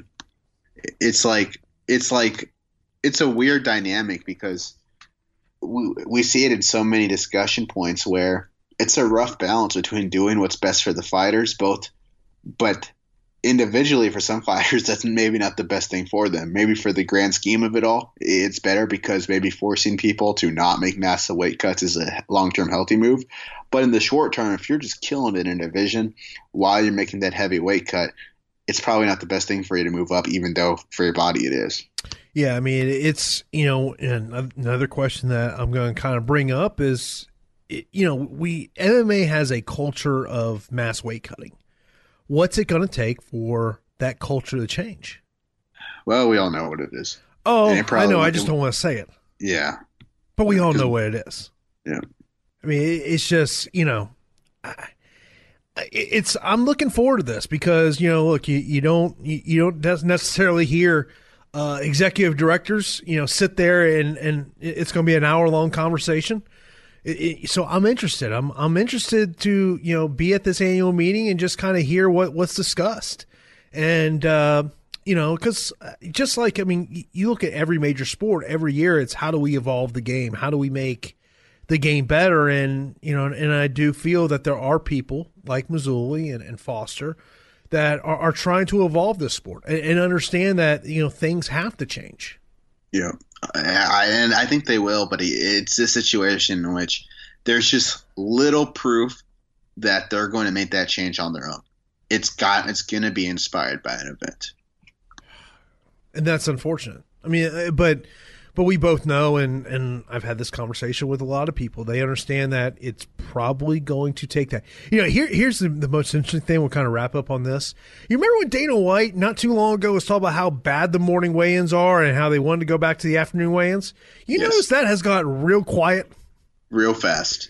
It's a weird dynamic because we see it in so many discussion points where it's a rough balance between doing what's best for the fighters, but individually for some fighters, that's maybe not the best thing for them. Maybe for the grand scheme of it all, it's better because maybe forcing people to not make massive weight cuts is a long-term healthy move. But in the short term, if you're just killing it in a division while you're making that heavy weight cut, it's probably not the best thing for you to move up, even though for your body it is. Yeah, I mean, it's, and another question that I'm going to kind of bring up is, MMA has a culture of mass weight cutting. What's it going to take for that culture to change? Well, we all know what it is. Oh, I know. I just don't want to say it. Yeah. But we all know what it is. Yeah. I mean, it's just, I'm looking forward to this because, look, you don't necessarily hear executive directors, sit there and it's going to be an hour-long conversation. So I'm interested. I'm interested to, be at this annual meeting and just kind of hear what's discussed. And, because just like, you look at every major sport every year, it's how do we evolve the game? How do we make the game better? And, and I do feel that there are people like Mazzulli and Foster that are trying to evolve this sport and understand that, things have to change. Yeah. And I think they will, but it's a situation in which there's just little proof that they're going to make that change on their own. It's going to be inspired by an event. And that's unfortunate. But we both know, and I've had this conversation with a lot of people, they understand that it's probably going to take that. Here's the most interesting thing. We'll kind of wrap up on this. You remember when Dana White, not too long ago, was talking about how bad the morning weigh-ins are and how they wanted to go back to the afternoon weigh-ins? You notice that has gotten real quiet? Real fast.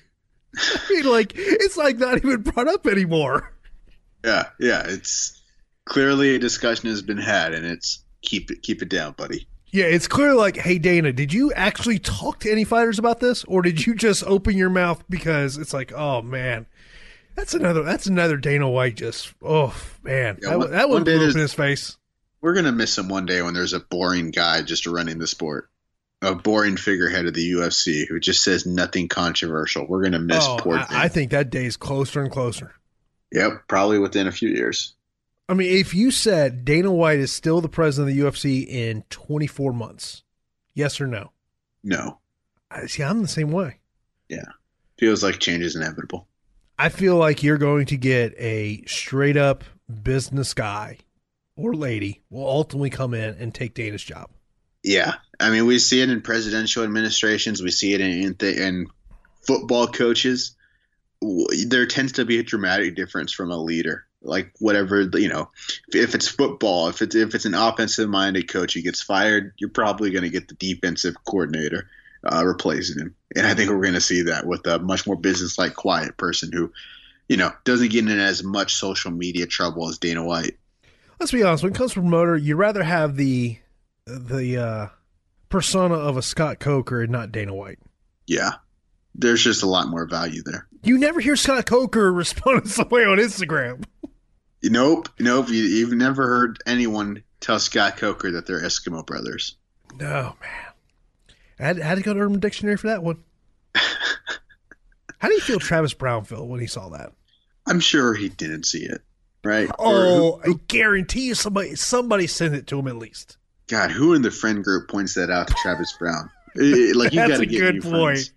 It's like not even brought up anymore. Yeah. It's clearly a discussion has been had, and it's keep it down, buddy. Yeah, it's clear like, hey, Dana, did you actually talk to any fighters about this? Or did you just open your mouth because it's like, oh, man, that's another Dana White just, oh, man, yeah, that would blew up in his face. We're going to miss him one day when there's a boring guy just running the sport, a boring figurehead of the UFC who just says nothing controversial. We're going to miss poor Dana. I think that day is closer and closer. Yep, probably within a few years. If you said Dana White is still the president of the UFC in 24 months, yes or no? No. See, I'm the same way. Yeah. Feels like change is inevitable. I feel like you're going to get a straight up business guy or lady will ultimately come in and take Dana's job. Yeah. We see it in presidential administrations. We see it in football coaches. There tends to be a dramatic difference from a leader. Like whatever, if it's football, if it's an offensive minded coach who gets fired, you're probably going to get the defensive coordinator replacing him. And I think we're going to see that with a much more business like quiet person who, doesn't get in as much social media trouble as Dana White. Let's be honest. When it comes to promoter, you'd rather have the persona of a Scott Coker and not Dana White. Yeah. There's just a lot more value there. You never hear Scott Coker respond some way on Instagram. Nope. You've never heard anyone tell Scott Coker that they're Eskimo brothers. No, man. I had to go to Urban Dictionary for that one. How do you feel Travis Brown felt when he saw that? I'm sure he didn't see it, right? Oh, I guarantee you somebody sent it to him at least. God, who in the friend group points that out to Travis Brown? You got to get new friends.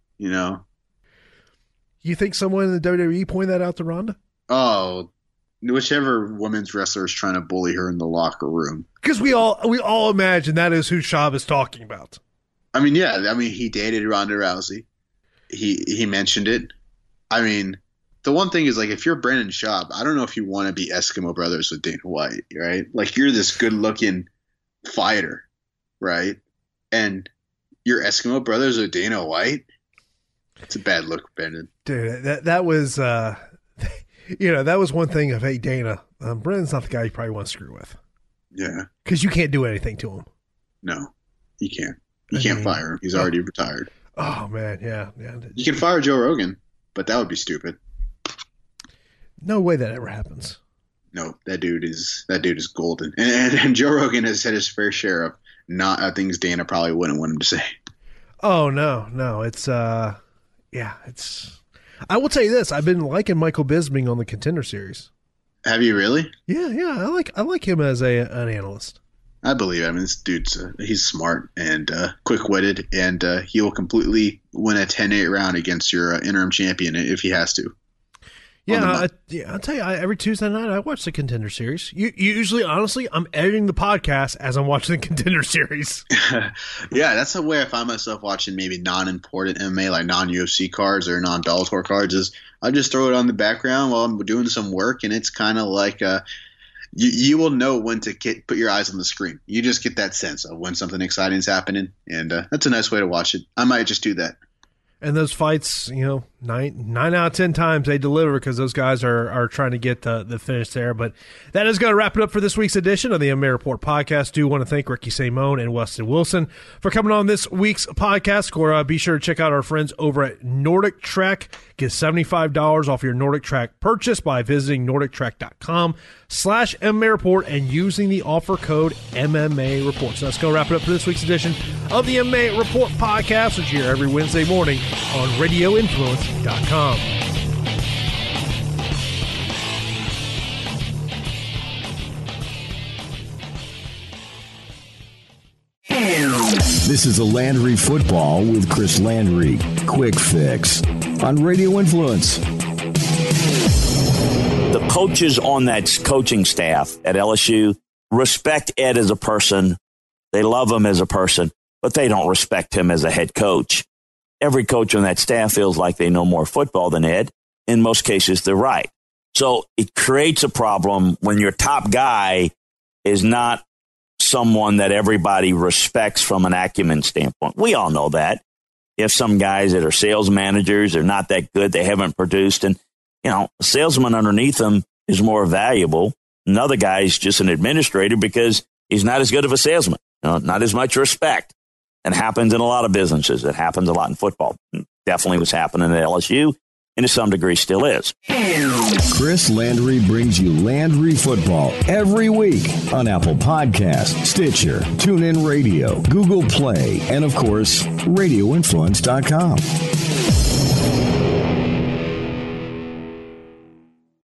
You think someone in the WWE pointed that out to Ronda? Oh, whichever women's wrestler is trying to bully her in the locker room. Because we all imagine that is who Schaub is talking about. He dated Ronda Rousey. He mentioned it. The one thing is, like, if you're Brendan Schaub, I don't know if you want to be Eskimo brothers with Dana White, right? Like, you're this good-looking fighter, right? And you're Eskimo brothers with Dana White? It's a bad look, Brendan. Dude, that was that was one thing of, hey, Dana, Brendan's not the guy you probably want to screw with. Yeah. Because you can't do anything to him. No, you can't. You can't fire him. He's already retired. Oh, man, yeah. You can fire Joe Rogan, but that would be stupid. No way that ever happens. No, that dude is golden. And Joe Rogan has had his fair share of things Dana probably wouldn't want him to say. Oh, no. It's it's. I will tell you this. I've been liking Michael Bisping on the Contender Series. Have you really? Yeah. I like him as an analyst. I believe it. This dude's he's smart and quick-witted, and he will completely win a 10-8 round against your interim champion if he has to. Yeah, I'll tell you, every Tuesday night I watch the Contender Series. Usually, honestly, I'm editing the podcast as I'm watching the Contender Series. Yeah, that's the way I find myself watching maybe non-important MMA, like non-UFC cards or non-Bellator cards, is I just throw it on the background while I'm doing some work, and it's kind of like you will know when to put your eyes on the screen. You just get that sense of when something exciting is happening, and that's a nice way to watch it. I might just do that. And those fights, 9 out of 10 times they deliver because those guys are trying to get the finish there. But that is going to wrap it up for this week's edition of the MMA Report podcast. Do want to thank Ricky Simone and Weston Wilson for coming on this week's podcast. Or be sure to check out our friends over at Nordic Trek. Get $75 off your Nordic Trek purchase by visiting NordicTrek.com/MMA Report and using the offer code MMA Report. So that's going to wrap it up for this week's edition of the MMA Report podcast, which you hear every Wednesday morning on RadioInfluence.com. This is a Landry Football with Chris Landry. Quick fix on Radio Influence. The coaches on that coaching staff at LSU respect Ed as a person. They love him as a person, but they don't respect him as a head coach. Every coach on that staff feels like they know more football than Ed. In most cases, they're right. So it creates a problem when your top guy is not someone that everybody respects from an acumen standpoint. We all know that. You have some guys that are sales managers, they're not that good, they haven't produced, and a salesman underneath them is more valuable. Another guy is just an administrator because he's not as good of a salesman, not as much respect. It happens in a lot of businesses. It happens a lot in football. It definitely was happening at LSU, and to some degree still is. Chris Landry brings you Landry Football every week on Apple Podcasts, Stitcher, TuneIn Radio, Google Play, and of course, RadioInfluence.com.